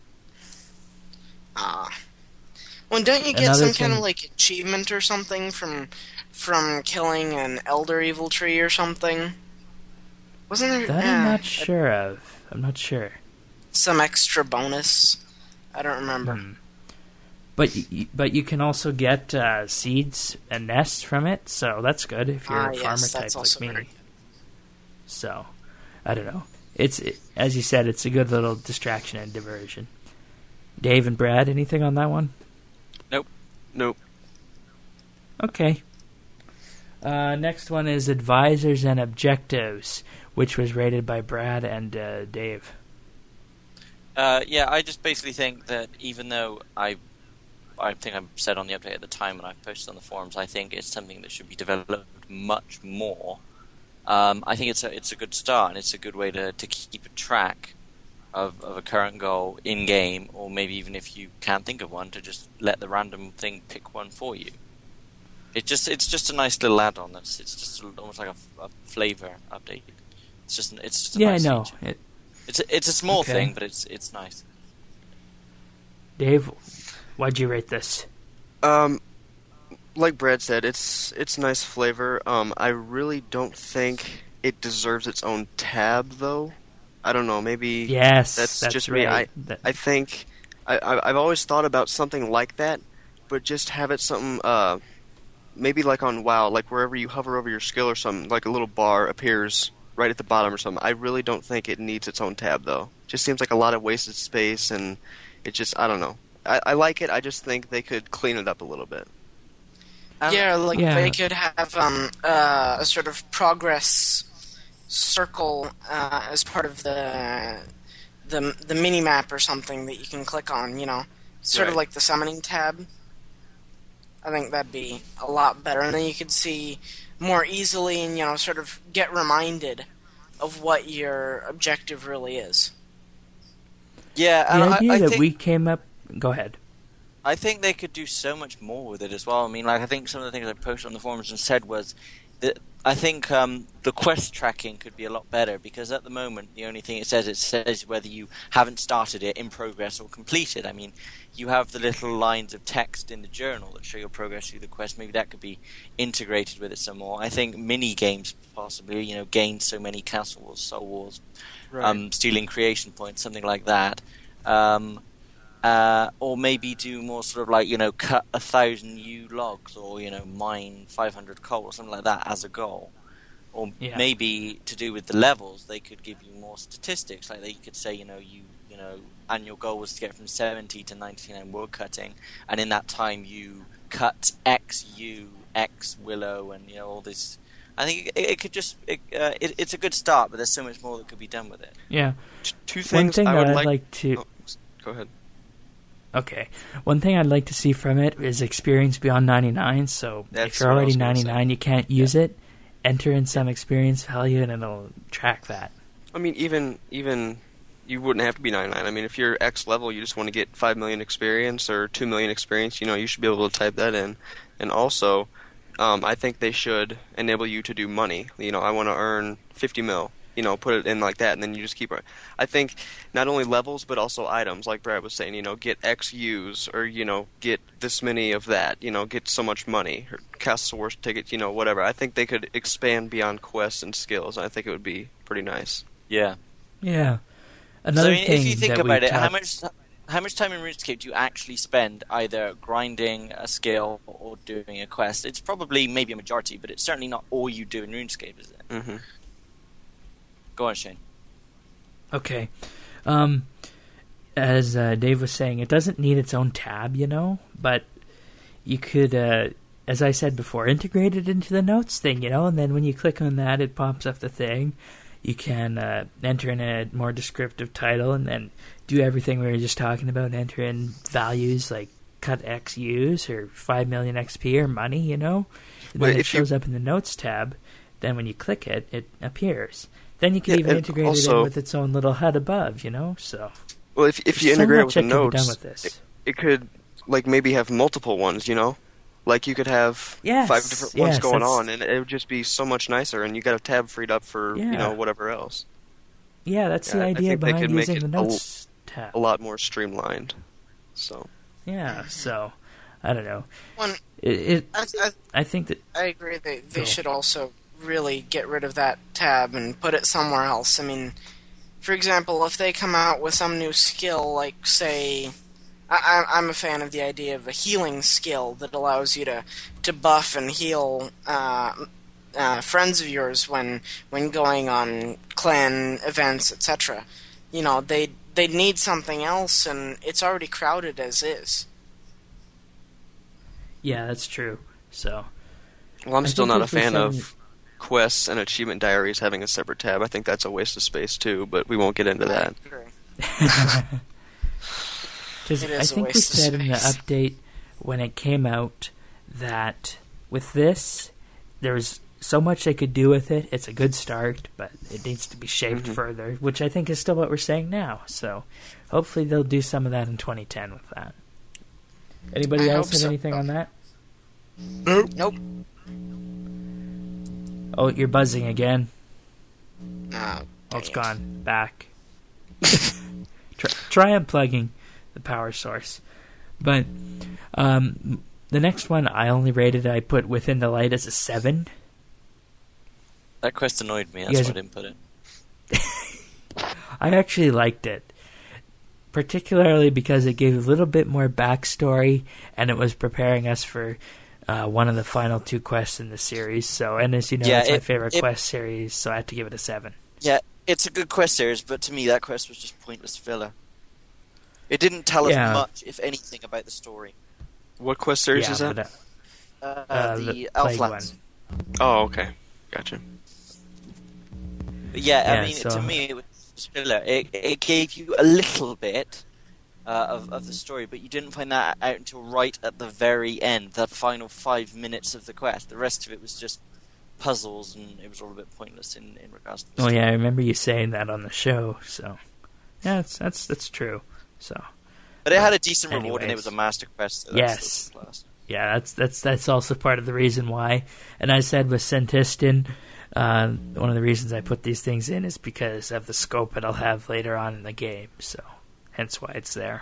Well, don't you get Another some kind thing- of like achievement or something from killing an elder evil tree or something? Wasn't there? That I'm not sure of. I'm not sure. Some extra bonus. I don't remember. But you can also get seeds and nests from it, so that's good if you're a farmer type like me. Very good. So, I don't know. As you said, it's a good little distraction and diversion. Dave and Brad, anything on that one? Nope. Okay. Next one is Advisors and Objectives, which was rated by Brad and Dave. Yeah, I just basically think that even though I think I said on the update at the time when I posted on the forums, I think it's something that should be developed much more. I think it's a good start, and it's a good way to keep a track of a current goal in game, or maybe even if you can't think of one, to just let the random thing pick one for you. It's just a nice little add-on. It's just almost like a flavor update. It's just a Yeah, nice I know. feature. It's a small Okay. thing, but it's nice. Dave, why'd you rate this? Like Brad said, it's nice flavor. I really don't think it deserves its own tab, though. I don't know. Maybe Yes, that's just right. me. I think I've always thought about something like that, but just have it something maybe like on WoW, like wherever you hover over your skill or something, like a little bar appears right at the bottom or something. I really don't think it needs its own tab, though. Just seems like a lot of wasted space, and it just, I don't know. I like it. I just think they could clean it up a little bit. They could have a sort of progress circle as part of the mini map or something that you can click on. You know, sort of Right. like the summoning tab. I think that'd be a lot better, and then you could see more easily and sort of get reminded of what your objective really is. Yeah, The and idea I that think, we came up... Go ahead. I think they could do so much more with it as well. I mean, like, I think some of the things I posted on the forums and said was that I think the quest tracking could be a lot better, because at the moment the only thing it says whether you haven't started it, in progress, or completed. I mean, you have the little lines of text in the journal that show your progress through the quest. Maybe that could be integrated with it some more. I think mini games possibly, gain so many Castle Wars, Soul Wars, Right. stealing creation points, something like that. Or maybe do more sort of like, cut 1,000 U logs, or, mine 500 coal or something like that as a goal. Or maybe to do with the levels, they could give you more statistics. Like they could say, annual goal was to get from 70 to 99 wood cutting, and in that time you cut X U, X willow, and all this. I think it could just it's a good start, but there's so much more that could be done with it. Yeah. Two One things thing I that would I'd like to... Oh, go ahead. Okay. One thing I'd like to see from it is experience beyond 99. So That's if you're what I already was gonna 99, you can't use it. Enter in some experience value, and it'll track that. I mean, even you wouldn't have to be 99. I mean, if you're X level, you just want to get 5 million experience or 2 million experience, you should be able to type that in. And also, I think they should enable you to do money. I want to earn 50 mil. Put it in like that, and then you just keep. I think not only levels, but also items, like Brad was saying. Get X U's, or get this many of that. Get so much money, or Castle Wars ticket. Whatever. I think they could expand beyond quests and skills. I think it would be pretty nice. Yeah. Yeah. Another I mean, thing if you think that about we it, how much time in RuneScape do you actually spend either grinding a skill or doing a quest? It's probably maybe a majority, but it's certainly not all you do in RuneScape, is it? Mm-hmm. Go on, Shane. Okay. As Dave was saying, it doesn't need its own tab, but you could, as I said before, integrate it into the notes thing, and then when you click on that, it pops up the thing. You can enter in a more descriptive title and then do everything we were just talking about, enter in values like cut X U's or 5 million XP or money, And then it shows up in the notes tab. Then when you click it, it appears. Then you can even integrate it in with its own little HUD above, So, well, if you integrate it with the notes, done with this. It could maybe have multiple ones, Like you could have 5 different ones going on, and it would just be so much nicer. And you got a tab freed up for whatever else. Yeah, that's the idea behind using the notes tab. A lot more streamlined. So. Yeah. So, I don't know. I think that I agree. They should also really get rid of that tab and put it somewhere else. I mean, for example, if they come out with some new skill, like say, I'm a fan of the idea of a healing skill that allows you to buff and heal friends of yours when going on clan events, etc. They need something else, and it's already crowded as is. Yeah, that's true. So, well, I'm still not a fan of quests and achievement diaries having a separate tab. I think that's a waste of space too, but we won't get into that. Because I think we said in the update when it came out that with this, there's so much they could do with it. It's a good start, but it needs to be shaped further, which I think is still what we're saying now. So hopefully they'll do some of that in 2010 with that. Anybody else have anything on that? Nope. Oh, you're buzzing again. Oh, it's gone. Back. Try unplugging the power source. But the next one I only rated, I put Within the Light as a 7. That quest annoyed me, that's why I didn't put it. I actually liked it. Particularly because it gave a little bit more backstory, and it was preparing us for one of the final 2 quests in the series. So, and as you know, it's my favorite quest series, so I had to give it a 7. Yeah, it's a good quest series, but to me that quest was just pointless filler. It didn't tell us much, if anything, about the story. What quest series is that? The Elflands. Oh, okay. Gotcha. But I mean, to me, it was filler. It gave you a little bit of the story, but you didn't find that out until right at the very end, the final 5 minutes of the quest. The rest of it was just puzzles, and it was all a bit pointless in regards to the story. I remember you saying that on the show, so yeah, that's true. So, but it had a decent reward, and it was a master quest. So yes, that's also part of the reason why. And I said with Sentistin, one of the reasons I put these things in is because of the scope it'll have later on in the game. So, hence why it's there.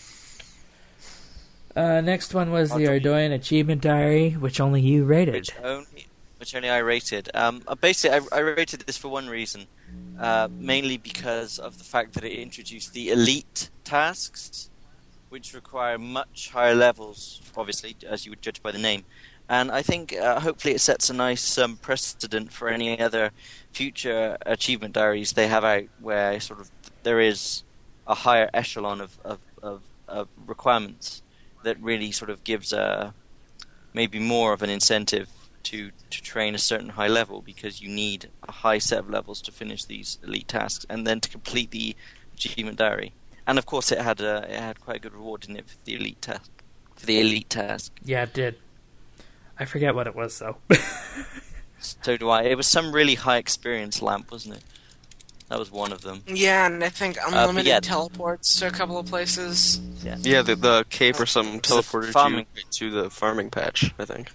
Next one was the Ardoyan Achievement Diary, which only you rated. Which only I rated. Basically, I rated this for one reason. Mainly because of the fact that it introduced the elite tasks, which require much higher levels, obviously, as you would judge by the name. And I think hopefully it sets a nice precedent for any other future achievement diaries they have out, where sort of there is a higher echelon of requirements that really sort of gives maybe more of an incentive to train a certain high level, because you need a high set of levels to finish these elite tasks and then to complete the achievement diary. And of course, it had quite a good reward in it for the elite test. For the elite task. Yeah, it did. I forget what it was though. So do I. It was some really high experience lamp, wasn't it? That was one of them. Yeah, and I think unlimited yeah. teleports to a couple of places. Yeah, the cape or something It's the teleported farming- you to the farming patch, I think.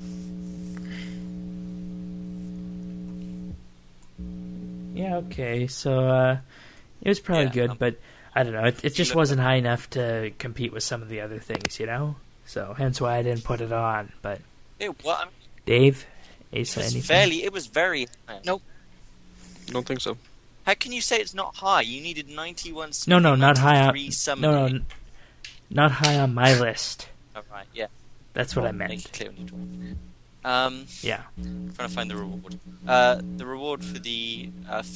Yeah, okay. So it was probably Yeah, good, but I don't know. It just wasn't high enough to compete with some of the other things, you know? So hence why I didn't put it on. But Dave, Asa, anything? It was very high. Nope. Don't think so. How can you say it's not high? You needed 91 No, not high on. 93 summoning. No, not high on my list. Oh, right, yeah. That's what I Make meant. it clear when you draw. Yeah. Trying to find the reward. The reward for the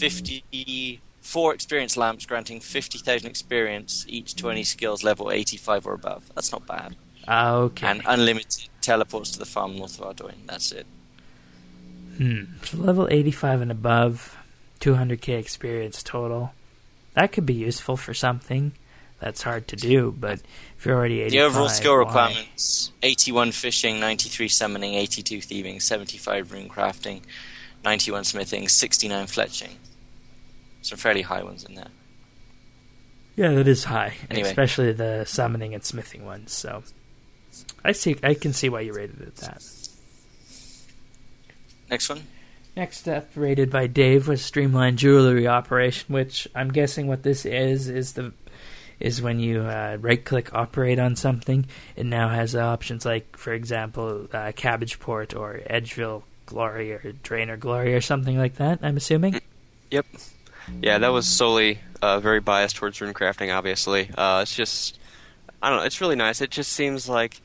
54 experience lamps granting 50,000 experience, each to any skills level 85 or above. That's not bad. Okay. And unlimited teleports to the farm north of Ardoin. That's it. So level 85 and above, 200k experience total. That could be useful for something. That's hard to do, but if you're already 85... The overall skill why? requirements, 81 fishing, 93 summoning, 82 thieving, 75 rune crafting, 91 smithing, 69 fletching. Some fairly high ones in there. Yeah, that is high. Anyway. Especially the summoning and smithing ones, so... I can see why you rated it that. Next one. Next up, rated by Dave, was Streamline Jewelry Operation, which I'm guessing what this is when you right-click operate on something. It now has options like, for example, Cabbage Port or Edgeville Glory or Draenor Glory or something like that, I'm assuming? Yep. Yeah, that was solely very biased towards runecrafting, obviously. It's just... I don't know, it's really nice. It just seems like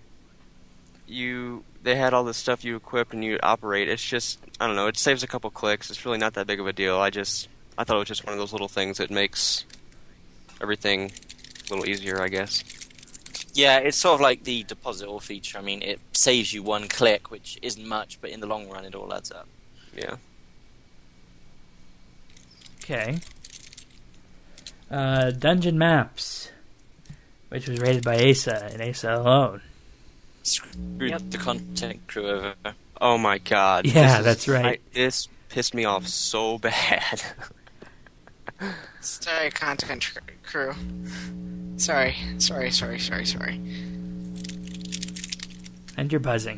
they had all this stuff you equip and you operate. It's just, I don't know, it saves a couple clicks. It's really not that big of a deal. I thought it was just one of those little things that makes everything a little easier, I guess. Yeah, it's sort of like the deposit ore feature. I mean, it saves you one click, which isn't much, but in the long run it all adds up. Yeah. Okay. Dungeon Maps, which was rated by Asa, and Asa alone. Screwed the content crew over. Oh my god. Yeah, that's right. This pissed me off so bad. Sorry, content crew. Sorry. And you're buzzing.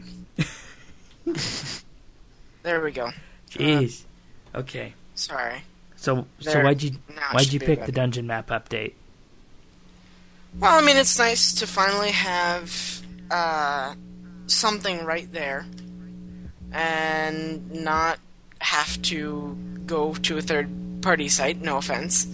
There we go. Jeez. Okay. Sorry. So There. why'd you Now it why'd should you be pick better. the dungeon map update? Well, I mean, it's nice to finally have something right there and not have to go to a third-party site, no offense.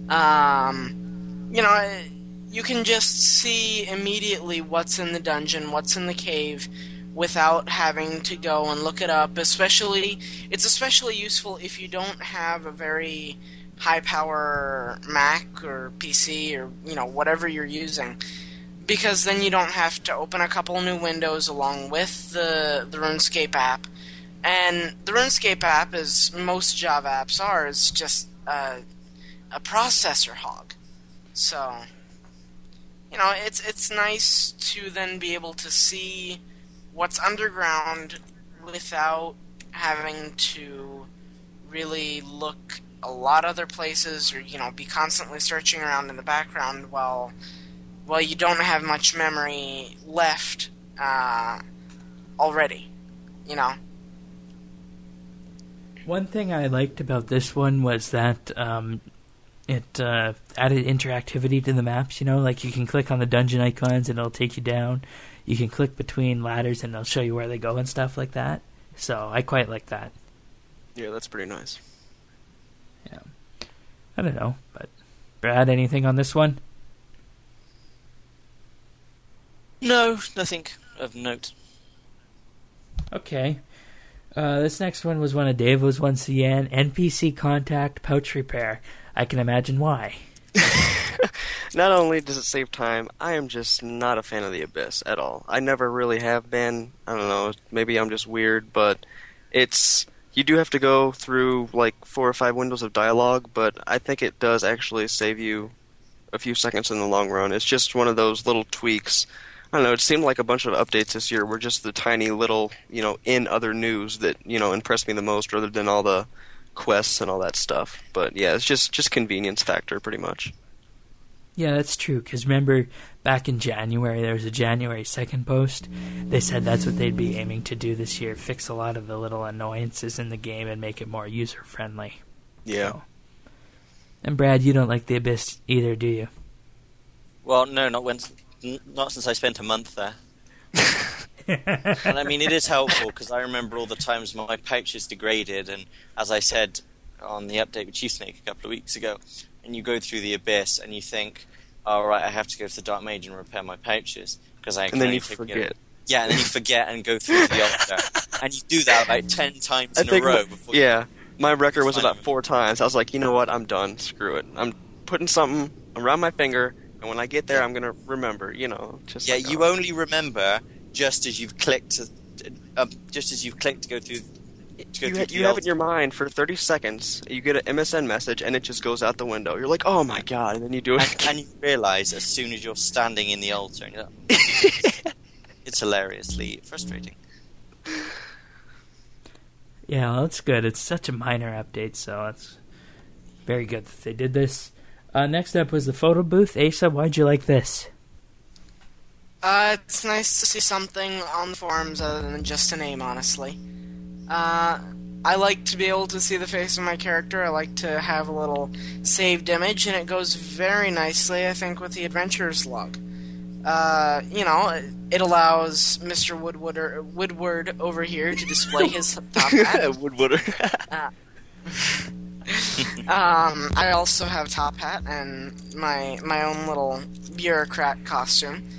You know, you can just see immediately what's in the dungeon, what's in the cave, without having to go and look it up. It's especially useful if you don't have a very high-power Mac or PC or, you know, whatever you're using. Because then you don't have to open a couple new windows along with the RuneScape app. And the RuneScape app, as most Java apps are, is just a processor hog. So, you know, it's nice to then be able to see what's underground without having to really look a lot other places or, you know, be constantly searching around in the background while you don't have much memory left already, you know. One thing I liked about this one was that it added interactivity to the maps, you know, like you can click on the dungeon icons and it'll take you down. You can click between ladders and it'll show you where they go and stuff like that. So I quite like that. Yeah, that's pretty nice. Yeah. I don't know, but Brad, anything on this one? No, nothing of note. Okay. This next one was one of Dave's once again. NPC contact pouch repair. I can imagine why. Not only does it save time, I am just not a fan of the Abyss at all. I never really have been. I don't know, maybe I'm just weird, but you do have to go through like 4 or 5 windows of dialogue, but I think it does actually save you a few seconds in the long run. It's just one of those little tweaks. I don't know, it seemed like a bunch of updates this year were just the tiny little, in other news that, impressed me the most rather than all the quests and all that stuff. But yeah, it's just convenience factor pretty much. Yeah, that's true, because remember, back in January, there was a January 2nd post. They said that's what they'd be aiming to do this year, fix a lot of the little annoyances in the game and make it more user-friendly. Yeah. So. And Brad, you don't like the Abyss either, do you? Well, no, not since I spent a month there. And I mean, it is helpful, because I remember all the times my pouches degraded, and as I said on the update with Chief Snake a couple of weeks ago, and you go through the Abyss and you think, all right, I have to go to the Dark Mage and repair my pouches because and then you forget. Yeah, and then you forget and go through the altar, and you do that about 10 times in a row. My record was about 4 times. I was like, you know what? I'm done. Screw it. I'm putting something around my finger, and when I get there, I'm gonna remember. Just you only remember just as you've clicked to go through. You have it in your mind for 30 seconds. You get an MSN message, and it just goes out the window. You're like, oh my god, and then you do it. And you realise as soon as you're standing in the altar, and you're like, it's hilariously frustrating. Yeah, well, it's good. It's such a minor update, so it's very good that they did this. Next up was the photo booth. Asa, why'd you like this? It's nice to see something on the forums other than just a name, honestly. I like to be able to see the face of my character. I like to have a little saved image, and it goes very nicely, I think, with the adventurer's log. It allows Mr. Woodward over here to display his top hat. Woodward. I also have top hat and my own little bureaucrat costume.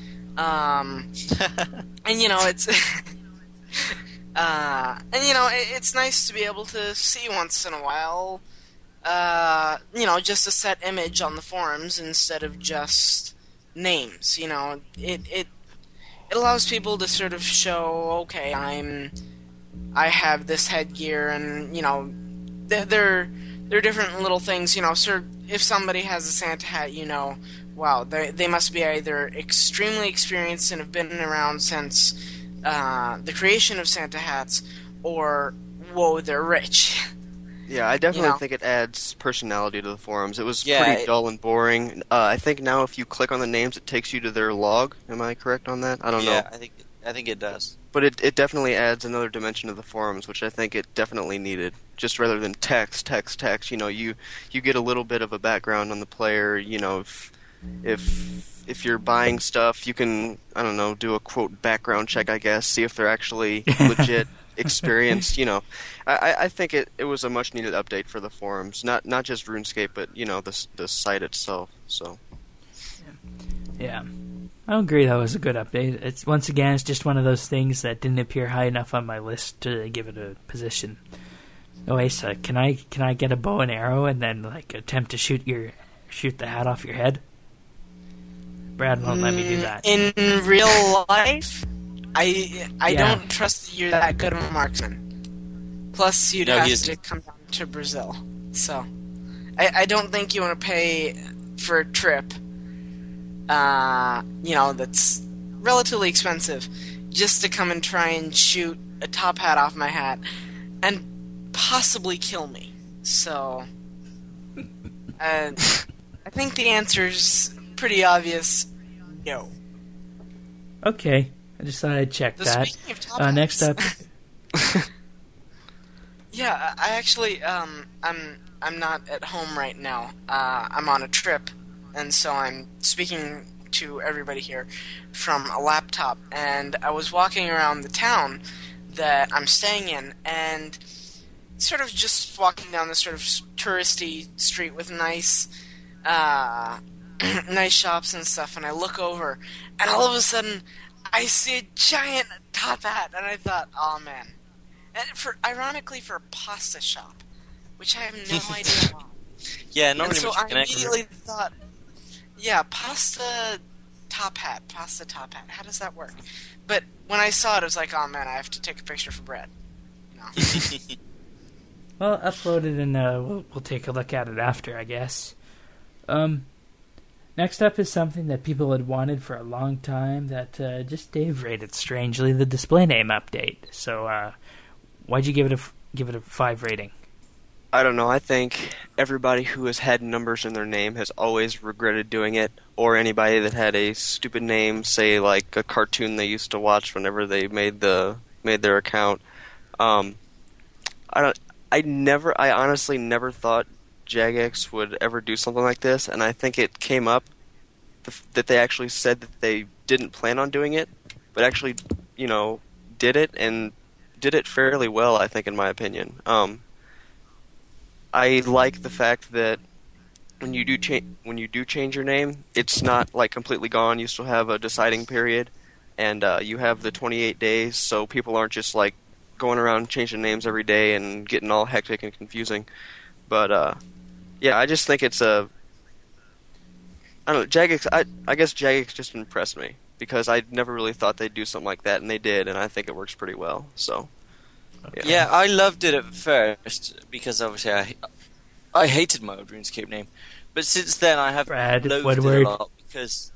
It's nice to be able to see once in a while, just a set image on the forums instead of just names. It allows people to sort of show, okay, I have this headgear, and there are different little things. If somebody has a Santa hat, wow, they must be either extremely experienced and have been around since the creation of Santa hats, or whoa, they're rich. Yeah, I definitely think it adds personality to the forums. It was pretty dull and boring. I think now if you click on the names, it takes you to their log. Am I correct on that? I don't know. Yeah, I think it does. But it definitely adds another dimension to the forums, which I think it definitely needed. Just rather than text, you get a little bit of a background on the player. If you're buying stuff, you can, I don't know, do a quote background check, I guess, see if they're actually legit experienced. I think it was a much needed update for the forums, not just RuneScape, but the site itself. So yeah, I agree that was a good update. It's just one of those things that didn't appear high enough on my list to give it a position. Oh, Asa, can I get a bow and arrow and then attempt to shoot the hat off your head? Brad won't let me do that. In real life, I don't trust that you're that good of a marksman. Plus, you'd have to come down to Brazil. So, I don't think you want to pay for a trip, that's relatively expensive, just to come and try and shoot a top hat off my hat, and possibly kill me. So, I think the answer's pretty obvious. No. Okay, I just thought I'd check that. Next up. Yeah, I actually I'm not at home right now. I'm on a trip, and so I'm speaking to everybody here from a laptop. And I was walking around the town that I'm staying in, and sort of just walking down this sort of touristy street with nice shops and stuff, and I look over, and all of a sudden, I see a giant top hat, and I thought, oh man. And ironically for a pasta shop, which I have no idea why. Yeah, not and really so much I immediately thought, yeah, pasta top hat. How does that work? But when I saw it, I was like, oh man, I have to take a picture for Brad. Well, upload it and we'll take a look at it after, I guess. Next up is something that people had wanted for a long time that just Dave rated strangely, the display name update. So why'd you give it a 5 rating? I don't know. I think everybody who has had numbers in their name has always regretted doing it, or anybody that had a stupid name, say like a cartoon they used to watch whenever they made their account. I honestly never thought Jagex would ever do something like this, and I think it came up that they actually said that they didn't plan on doing it, but actually, did it and did it fairly well, I think, in my opinion. I like the fact that when you do change your name, it's not like completely gone. You still have a deciding period, and you have the 28 days, so people aren't just like going around changing names every day and getting all hectic and confusing. But yeah, I just think it's I don't know, Jagex. I guess Jagex just impressed me because I never really thought they'd do something like that, and they did, and I think it works pretty well. So. Yeah, I loved it at first because obviously I hated my old RuneScape name, but since then I have loathed it a lot because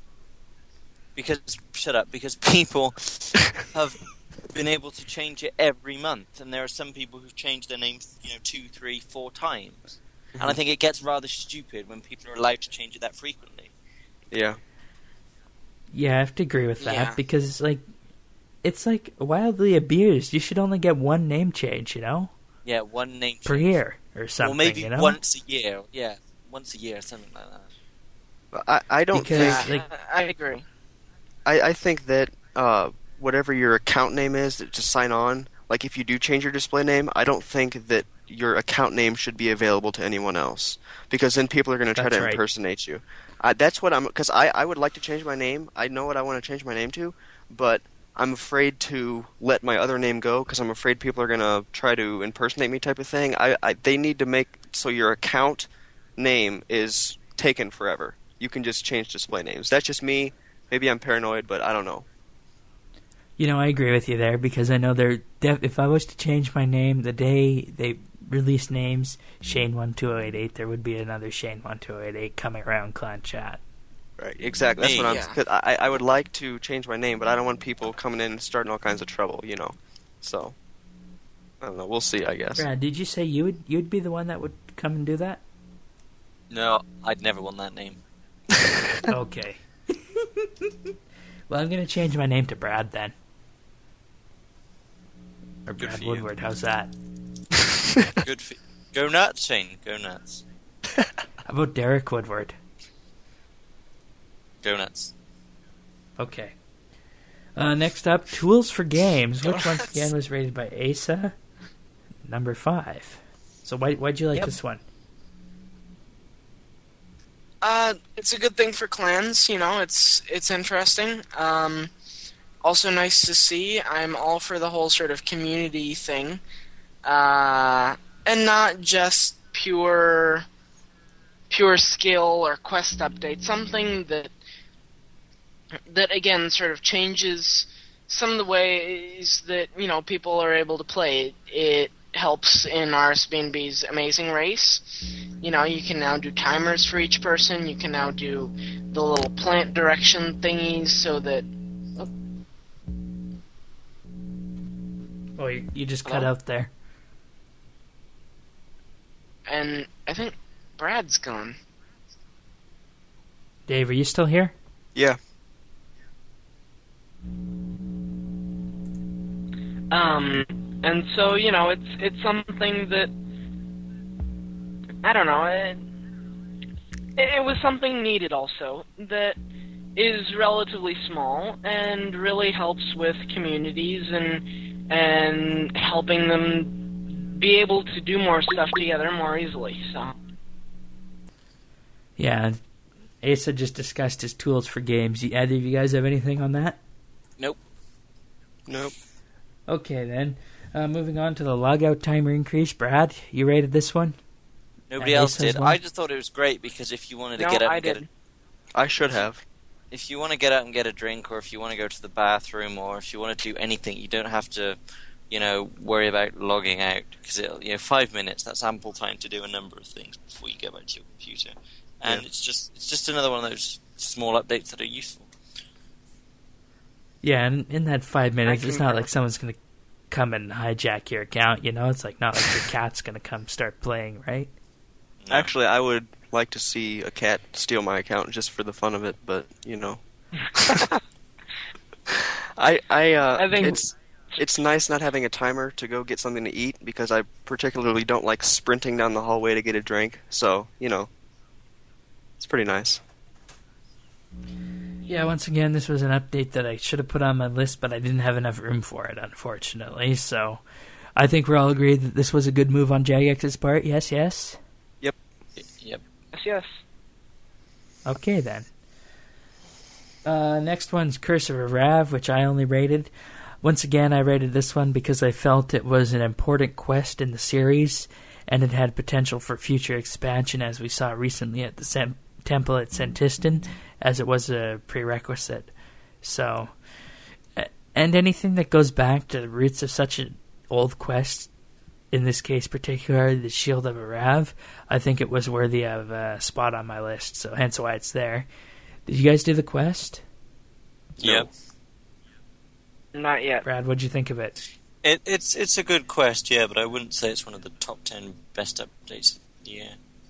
people have been able to change it every month, and there are some people who've changed their names 2, 3, 4 times, and I think it gets rather stupid when people are allowed to change it that frequently. Yeah. Yeah, I have to agree with that because it's like wildly abused. You should only get one name change, Yeah, one name per year or something. Or maybe once a year. Yeah, once a year, something like that. I don't think. I agree. I think that whatever your account name is to sign on, like if you do change your display name, I don't think that your account name should be available to anyone else because then people are going to try to impersonate you. That's what because I would like to change my name. I know what I want to change my name to, but I'm afraid to let my other name go because I'm afraid people are going to try to impersonate me type of thing. They need to make so your account name is taken forever. You can just change display names. That's just me. Maybe I'm paranoid, but I don't know. I agree with you there because I know if I was to change my name the day they release names, Shane12088, there would be another Shane12088 coming around Clan Chat. Right, exactly. That's what I'm. Cause I would like to change my name, but I don't want people coming in and starting all kinds of trouble, So, I don't know. We'll see, I guess. Brad, did you say you'd be the one that would come and do that? No, I'd never want that name. Okay. Well, I'm going to change my name to Brad then. Or Brad Woodward. How's that? Good for you. Go nuts, Shane. Go nuts. How about Derek Woodward? Go nuts. Okay. Next up, Tools for Games, which once again was rated by Asa, number 5. So why'd you like this one? It's a good thing for clans, it's interesting. Also nice to see. I'm all for the whole sort of community thing. And not just pure skill or quest update. Something that again sort of changes some of the ways that people are able to play. It helps in RSBNB's Amazing Race. You can now do timers for each person. You can now do the little plant direction thingies so that. Oh, you just cut out there. And I think Brad's gone. Dave, are you still here? Yeah. And so, it's something that, I don't know, it was something needed also, that is relatively small and really helps with communities and helping them be able to do more stuff together more easily, so. Yeah, Asa just discussed his tools for games. Either of you guys have anything on that? Nope. Okay, then. Moving on to the logout timer increase. Brad, you rated this one? Nobody else did. I just thought it was great because if you wanted to get out and get I should have. If you want to get out and get a drink, or if you want to go to the bathroom, or if you want to do anything, you don't have to, worry about logging out because 5 minutes. That's ample time to do a number of things before you get back to your computer. And it's just another one of those small updates that are useful. Yeah, and in that 5 minutes, it's not concur. like someone's going to come and hijack your account, It's like not like your cat's going to come start playing, right? No. Actually, I would like to see a cat steal my account just for the fun of it, but I think it's nice not having a timer to go get something to eat because I particularly don't like sprinting down the hallway to get a drink. So it's pretty nice. Yeah, once again, this was an update that I should have put on my list, but I didn't have enough room for it, unfortunately. So I think we're all agreed that this was a good move on Jagex's part. Yes, yes? Yep. Yep. Yes. Okay, then. Next one's Curse of Arav, which I only rated. Once again, I rated this one because I felt it was an important quest in the series, and it had potential for future expansion, as we saw recently at the temple at Sentistan, as it was a prerequisite. So, and anything that goes back to the roots of such an old quest, in this case particularly the Shield of Arav, I think it was worthy of a spot on my list, so hence why it's there. Did you guys do the quest? Yep. Not yet. Brad, what'd you think of it? It's a good quest, yeah, but I wouldn't say it's one of the top 10 best updates of the year.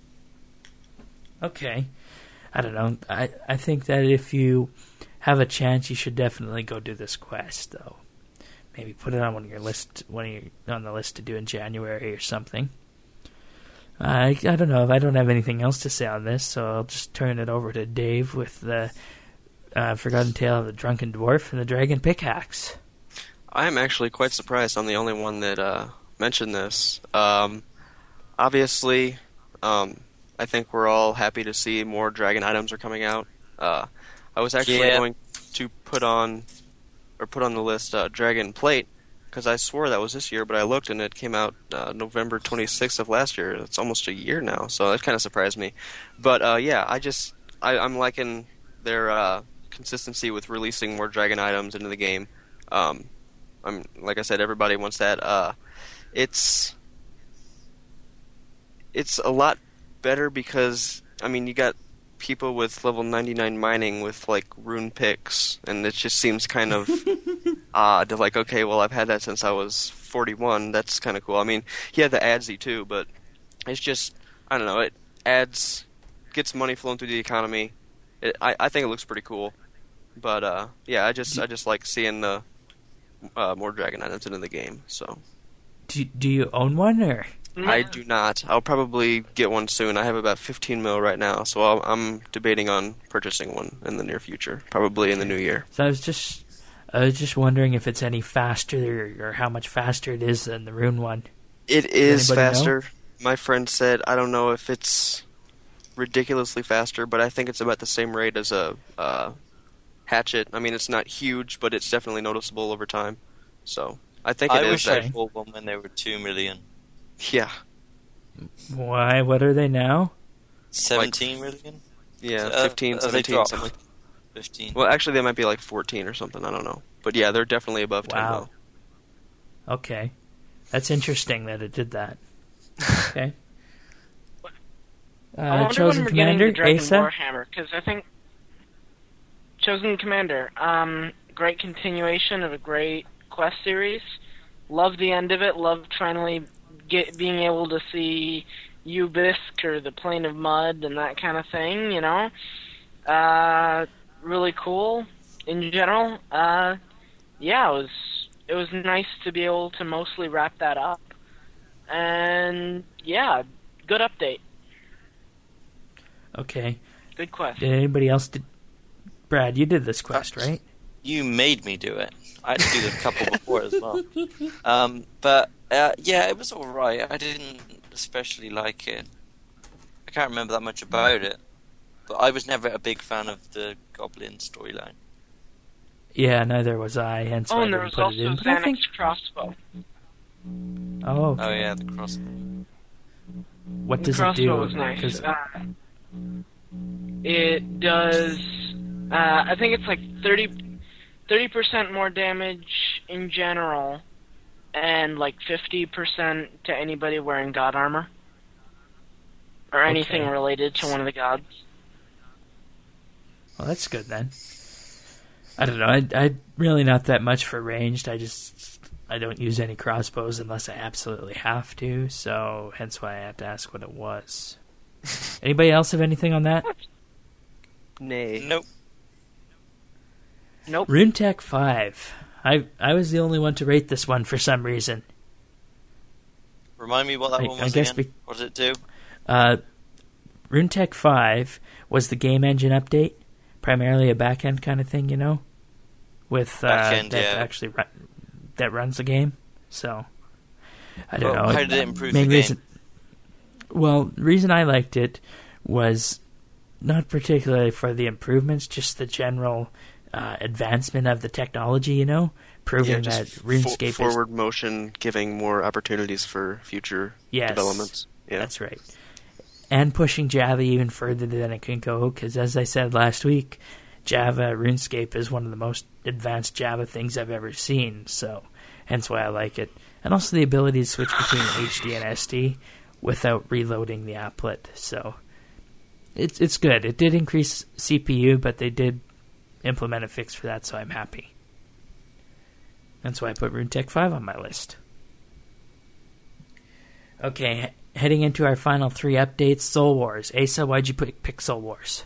Okay. I don't know. I think that if you have a chance, you should definitely go do this quest, though. Maybe put it on on the list to do in January or something. I don't know. I don't have anything else to say on this, so I'll just turn it over to Dave with the Forgotten Tale of the Drunken Dwarf and the Dragon Pickaxe. I am actually quite surprised I'm the only one that mentioned this. Obviously, I think we're all happy to see more dragon items are coming out. I was actually going to put on the list Dragon Plate, because I swore that was this year, but I looked and it came out November 26th of last year. It's almost a year now, so that kind of surprised me. But yeah, I'm liking their consistency with releasing more dragon items into the game. Like I said, everybody wants that. It's a lot better because you got people with level 99 mining with like rune picks, and it just seems kind of odd. Like, okay, well, I've had that since I was 41. That's kind of cool. He had the ADSI too, but it's just, I don't know. It gets money flowing through the economy. I think it looks pretty cool. But yeah, I just like seeing the more dragon items into the game. So, do you own one or? I do not. I'll probably get one soon. I have about 15 mil right now, so I'm debating on purchasing one in the near future, probably in the new year. So I was just wondering if it's any faster or how much faster it is than the rune one. It is faster. Know? My friend said, I don't know if it's ridiculously faster, but I think it's about the same rate as a hatchet. It's not huge, but it's definitely noticeable over time. So I think it is. I wish I bought one when they were 2 million. Yeah. Why? What are they now? 17 million? Yeah, 15, 17, something. 15. Well, actually, they might be like 14 or something. I don't know. But yeah, they're definitely above 10 Wow. mil. Okay. That's interesting that it did that. Okay. I wonder Chosen when we're Commander, getting the Dragon Asa? Warhammer, because I think Chosen Commander, great continuation of a great quest series. Love the end of it. Love finally being able to see Ubisk or the Plane of Mud and that kind of thing. Really cool in general. Yeah, it was nice to be able to mostly wrap that up. And yeah, good update. Okay. Good quest. Did anybody else Brad, you did this quest, right? You made me do it. I had to do the couple before as well. But yeah, it was alright. I didn't especially like it. I can't remember that much about it. But I was never a big fan of the Goblin storyline. Yeah, neither was I, hence why I and there didn't was put it in. also But I think... Xanax crossbow. Oh, okay. Oh yeah, the crossbow. What does the it do? crossbow was nice. 'Cause- It does, I think it's like 30% more damage in general, and like 50% to anybody wearing god armor. Or anything Okay. related to one of the gods. Well, that's good then. I don't know. I really not that much for ranged. I don't use any crossbows unless I absolutely have to. So hence why I had to ask what it was. Anybody else have anything on that? Nay. Nope. RuneTech 5. I was the only one to rate this one for some reason. Remind me what that one was guess again. What did it do? RuneTech 5 was the game engine update, primarily a back-end kind of thing, with Back-end, that actually that runs the game. So I don't know. How did it improve the game? The reason I liked it was not particularly for the improvements, just the general advancement of the technology, proving that RuneScape forward motion, giving more opportunities for future developments. Yeah, that's right. And pushing Java even further than it can go, because as I said last week, Java RuneScape is one of the most advanced Java things I've ever seen, so hence why I like it. And also the ability to switch between HD and SD without reloading the applet, so it's good. It did increase CPU, but they did implement a fix for that, so I'm happy. That's why I put RuneTech 5 on my list. Okay, heading into our final 3 updates, Soul Wars. Asa, why'd you pick Soul Wars?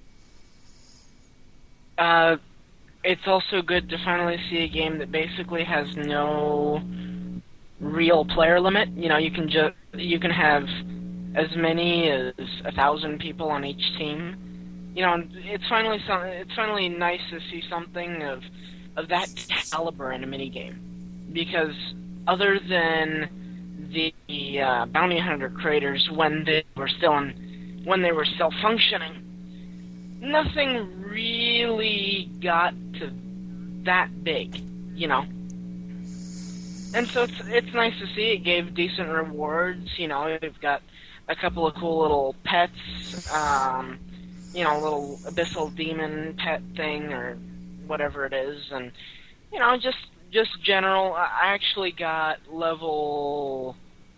It's also good to finally see a game that basically has no real player limit. You can have as many as 1,000 people on each team. It's finally nice to see something of that caliber in a minigame, because other than the bounty hunter creators when they were still functioning, nothing really got to that big, And so it's nice to see. It gave decent rewards. They've got a couple of cool little pets. Little abyssal demon pet thing or whatever it is, and just general. I actually got level.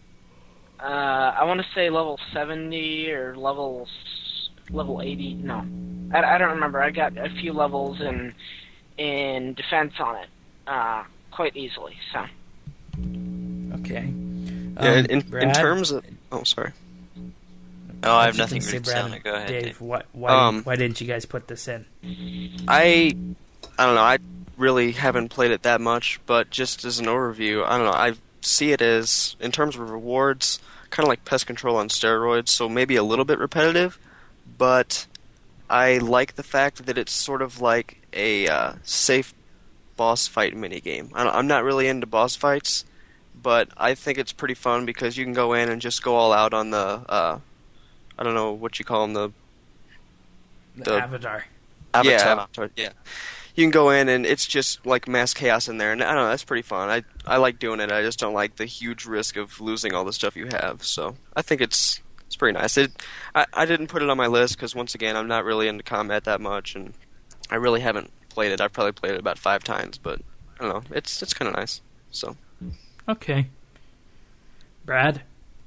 I want to say level 70 or level 80. No, I don't remember. I got a few levels in defense on it, quite easily. So. Okay. Yeah, in terms of... Oh, sorry. No, I have nothing really to say on it. Go ahead, Dave. Why didn't you guys put this in? I don't know. I really haven't played it that much, but just as an overview, I don't know. I see it as, in terms of rewards, kind of like Pest Control on steroids, so maybe a little bit repetitive, but I like the fact that it's sort of like a safe boss fight minigame. I'm not really into boss fights, but I think it's pretty fun because you can go in and just go all out on the... I don't know what you call them, the Avatar. Yeah, Avatar. Yeah. You can go in and it's just like mass chaos in there, and I don't know, that's pretty fun. I like doing it. I just don't like the huge risk of losing all the stuff you have. So I think it's pretty nice. I didn't put it on my list because once again I'm not really into combat that much, and I really haven't played it. I've probably played it about 5 times, but I don't know. It's kind of nice. So. Okay. Brad?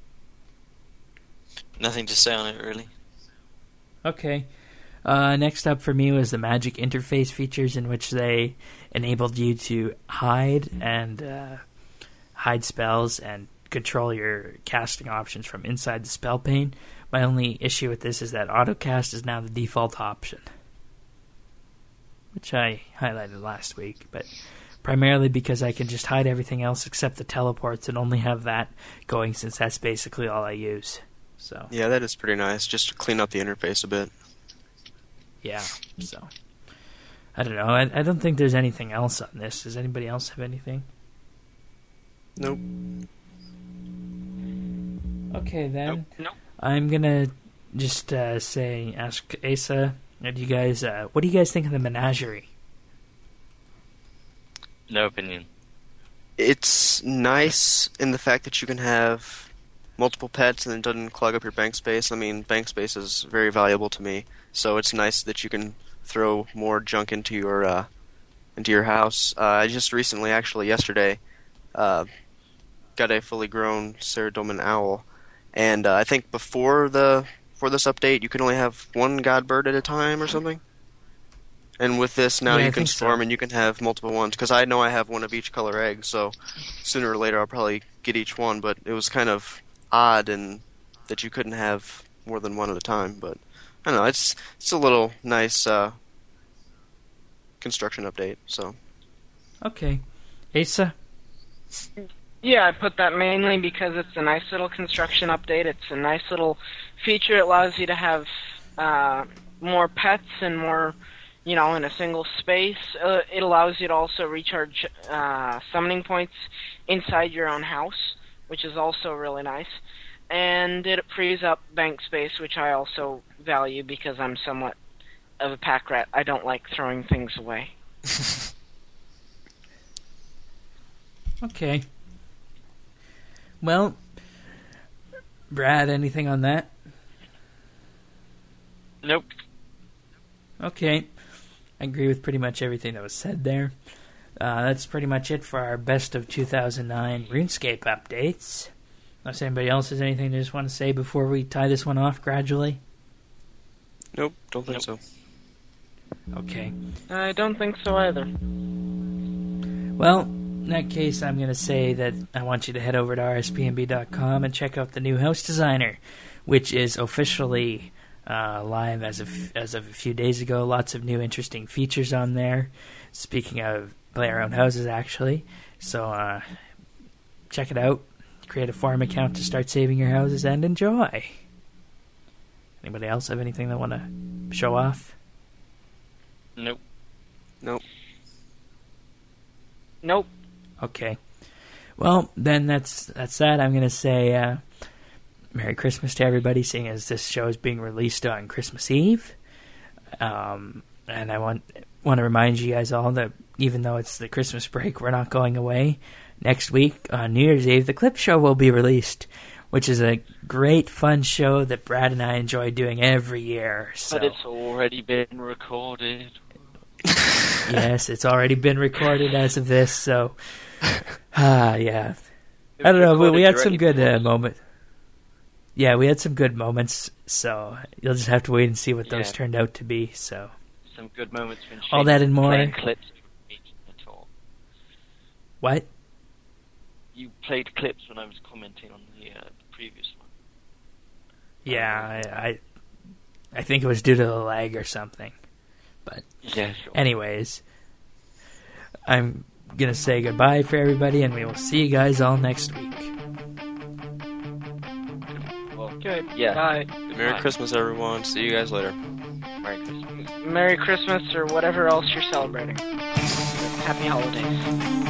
Nothing to say on it, really. Okay. Next up for me was the Magic interface features, in which they enabled you to hide and hide spells and control your casting options from inside the spell pane. My only issue with this is that autocast is now the default option, which I highlighted last week, but primarily because I can just hide everything else except the teleports and only have that going, since that's basically all I use. So yeah, that is pretty nice, just to clean up the interface a bit. Yeah, so I don't know. I don't think there's anything else on this. Does anybody else have anything? Nope. Okay, then. Nope. I'm gonna just ask Asa, what do you guys think of the menagerie? No opinion. It's nice in the fact that you can have multiple pets and it doesn't clog up your bank space. I mean, bank space is very valuable to me, so it's nice that you can throw more junk into your house. I just recently, actually yesterday, got a fully grown Ceredomin owl, and I think before this update, you can only have one god bird at a time or something. And with this, now Yeah, I you can think so. storm and you can have multiple ones. Because I know I have one of each color egg, so sooner or later I'll probably get each one. But it was kind of odd in that you couldn't have more than one at a time. But I don't know, it's a little nice construction update. So Okay. Asa? Yeah, I put that mainly because it's a nice little construction update. It's a nice little feature. It allows you to have more pets and more, in a single space. It allows you to also recharge summoning points inside your own house, which is also really nice. And it frees up bank space, which I also value because I'm somewhat of a pack rat. I don't like throwing things away. Okay. Well, Brad, anything on that? Nope. Okay. I agree with pretty much everything that was said there. That's pretty much it for our best of 2009 RuneScape updates. Unless anybody else has anything they just want to say before we tie this one off gradually? nope, don't think so. Okay. I don't think so either. Well, in that case, I'm going to say that I want you to head over to rspnb.com and check out the new House Designer, which is officially live as of a few days ago. Lots of new interesting features on there. Speaking of player-owned houses, actually. So check it out. Create a farm account to start saving your houses and enjoy. Anybody else have anything they want to show off? Nope. Nope. Nope. Okay. Well, then that's that. I'm going to say Merry Christmas to everybody, seeing as this show is being released on Christmas Eve. And I want to remind you guys all that even though it's the Christmas break, we're not going away. Next week, on New Year's Eve, the Clip Show will be released, which is a great, fun show that Brad and I enjoy doing every year. So. But it's already been recorded. Yes, it's already been recorded as of this, so... yeah. I don't know, we had some good moments. Yeah, we had some good moments, so you'll just have to wait and see what those turned out to be, so... Some good moments when all that and more. playing clips at all. What? You played clips when I was commenting on the previous one. Yeah, I think it was due to the lag or something. But yeah, sure. Anyways, I'm going to say goodbye for everybody, and we will see you guys all next week. Well, Good. yeah. Bye. Merry Bye. Christmas, everyone. See you guys later. Merry Christmas. Merry Christmas or whatever else you're celebrating. Happy holidays.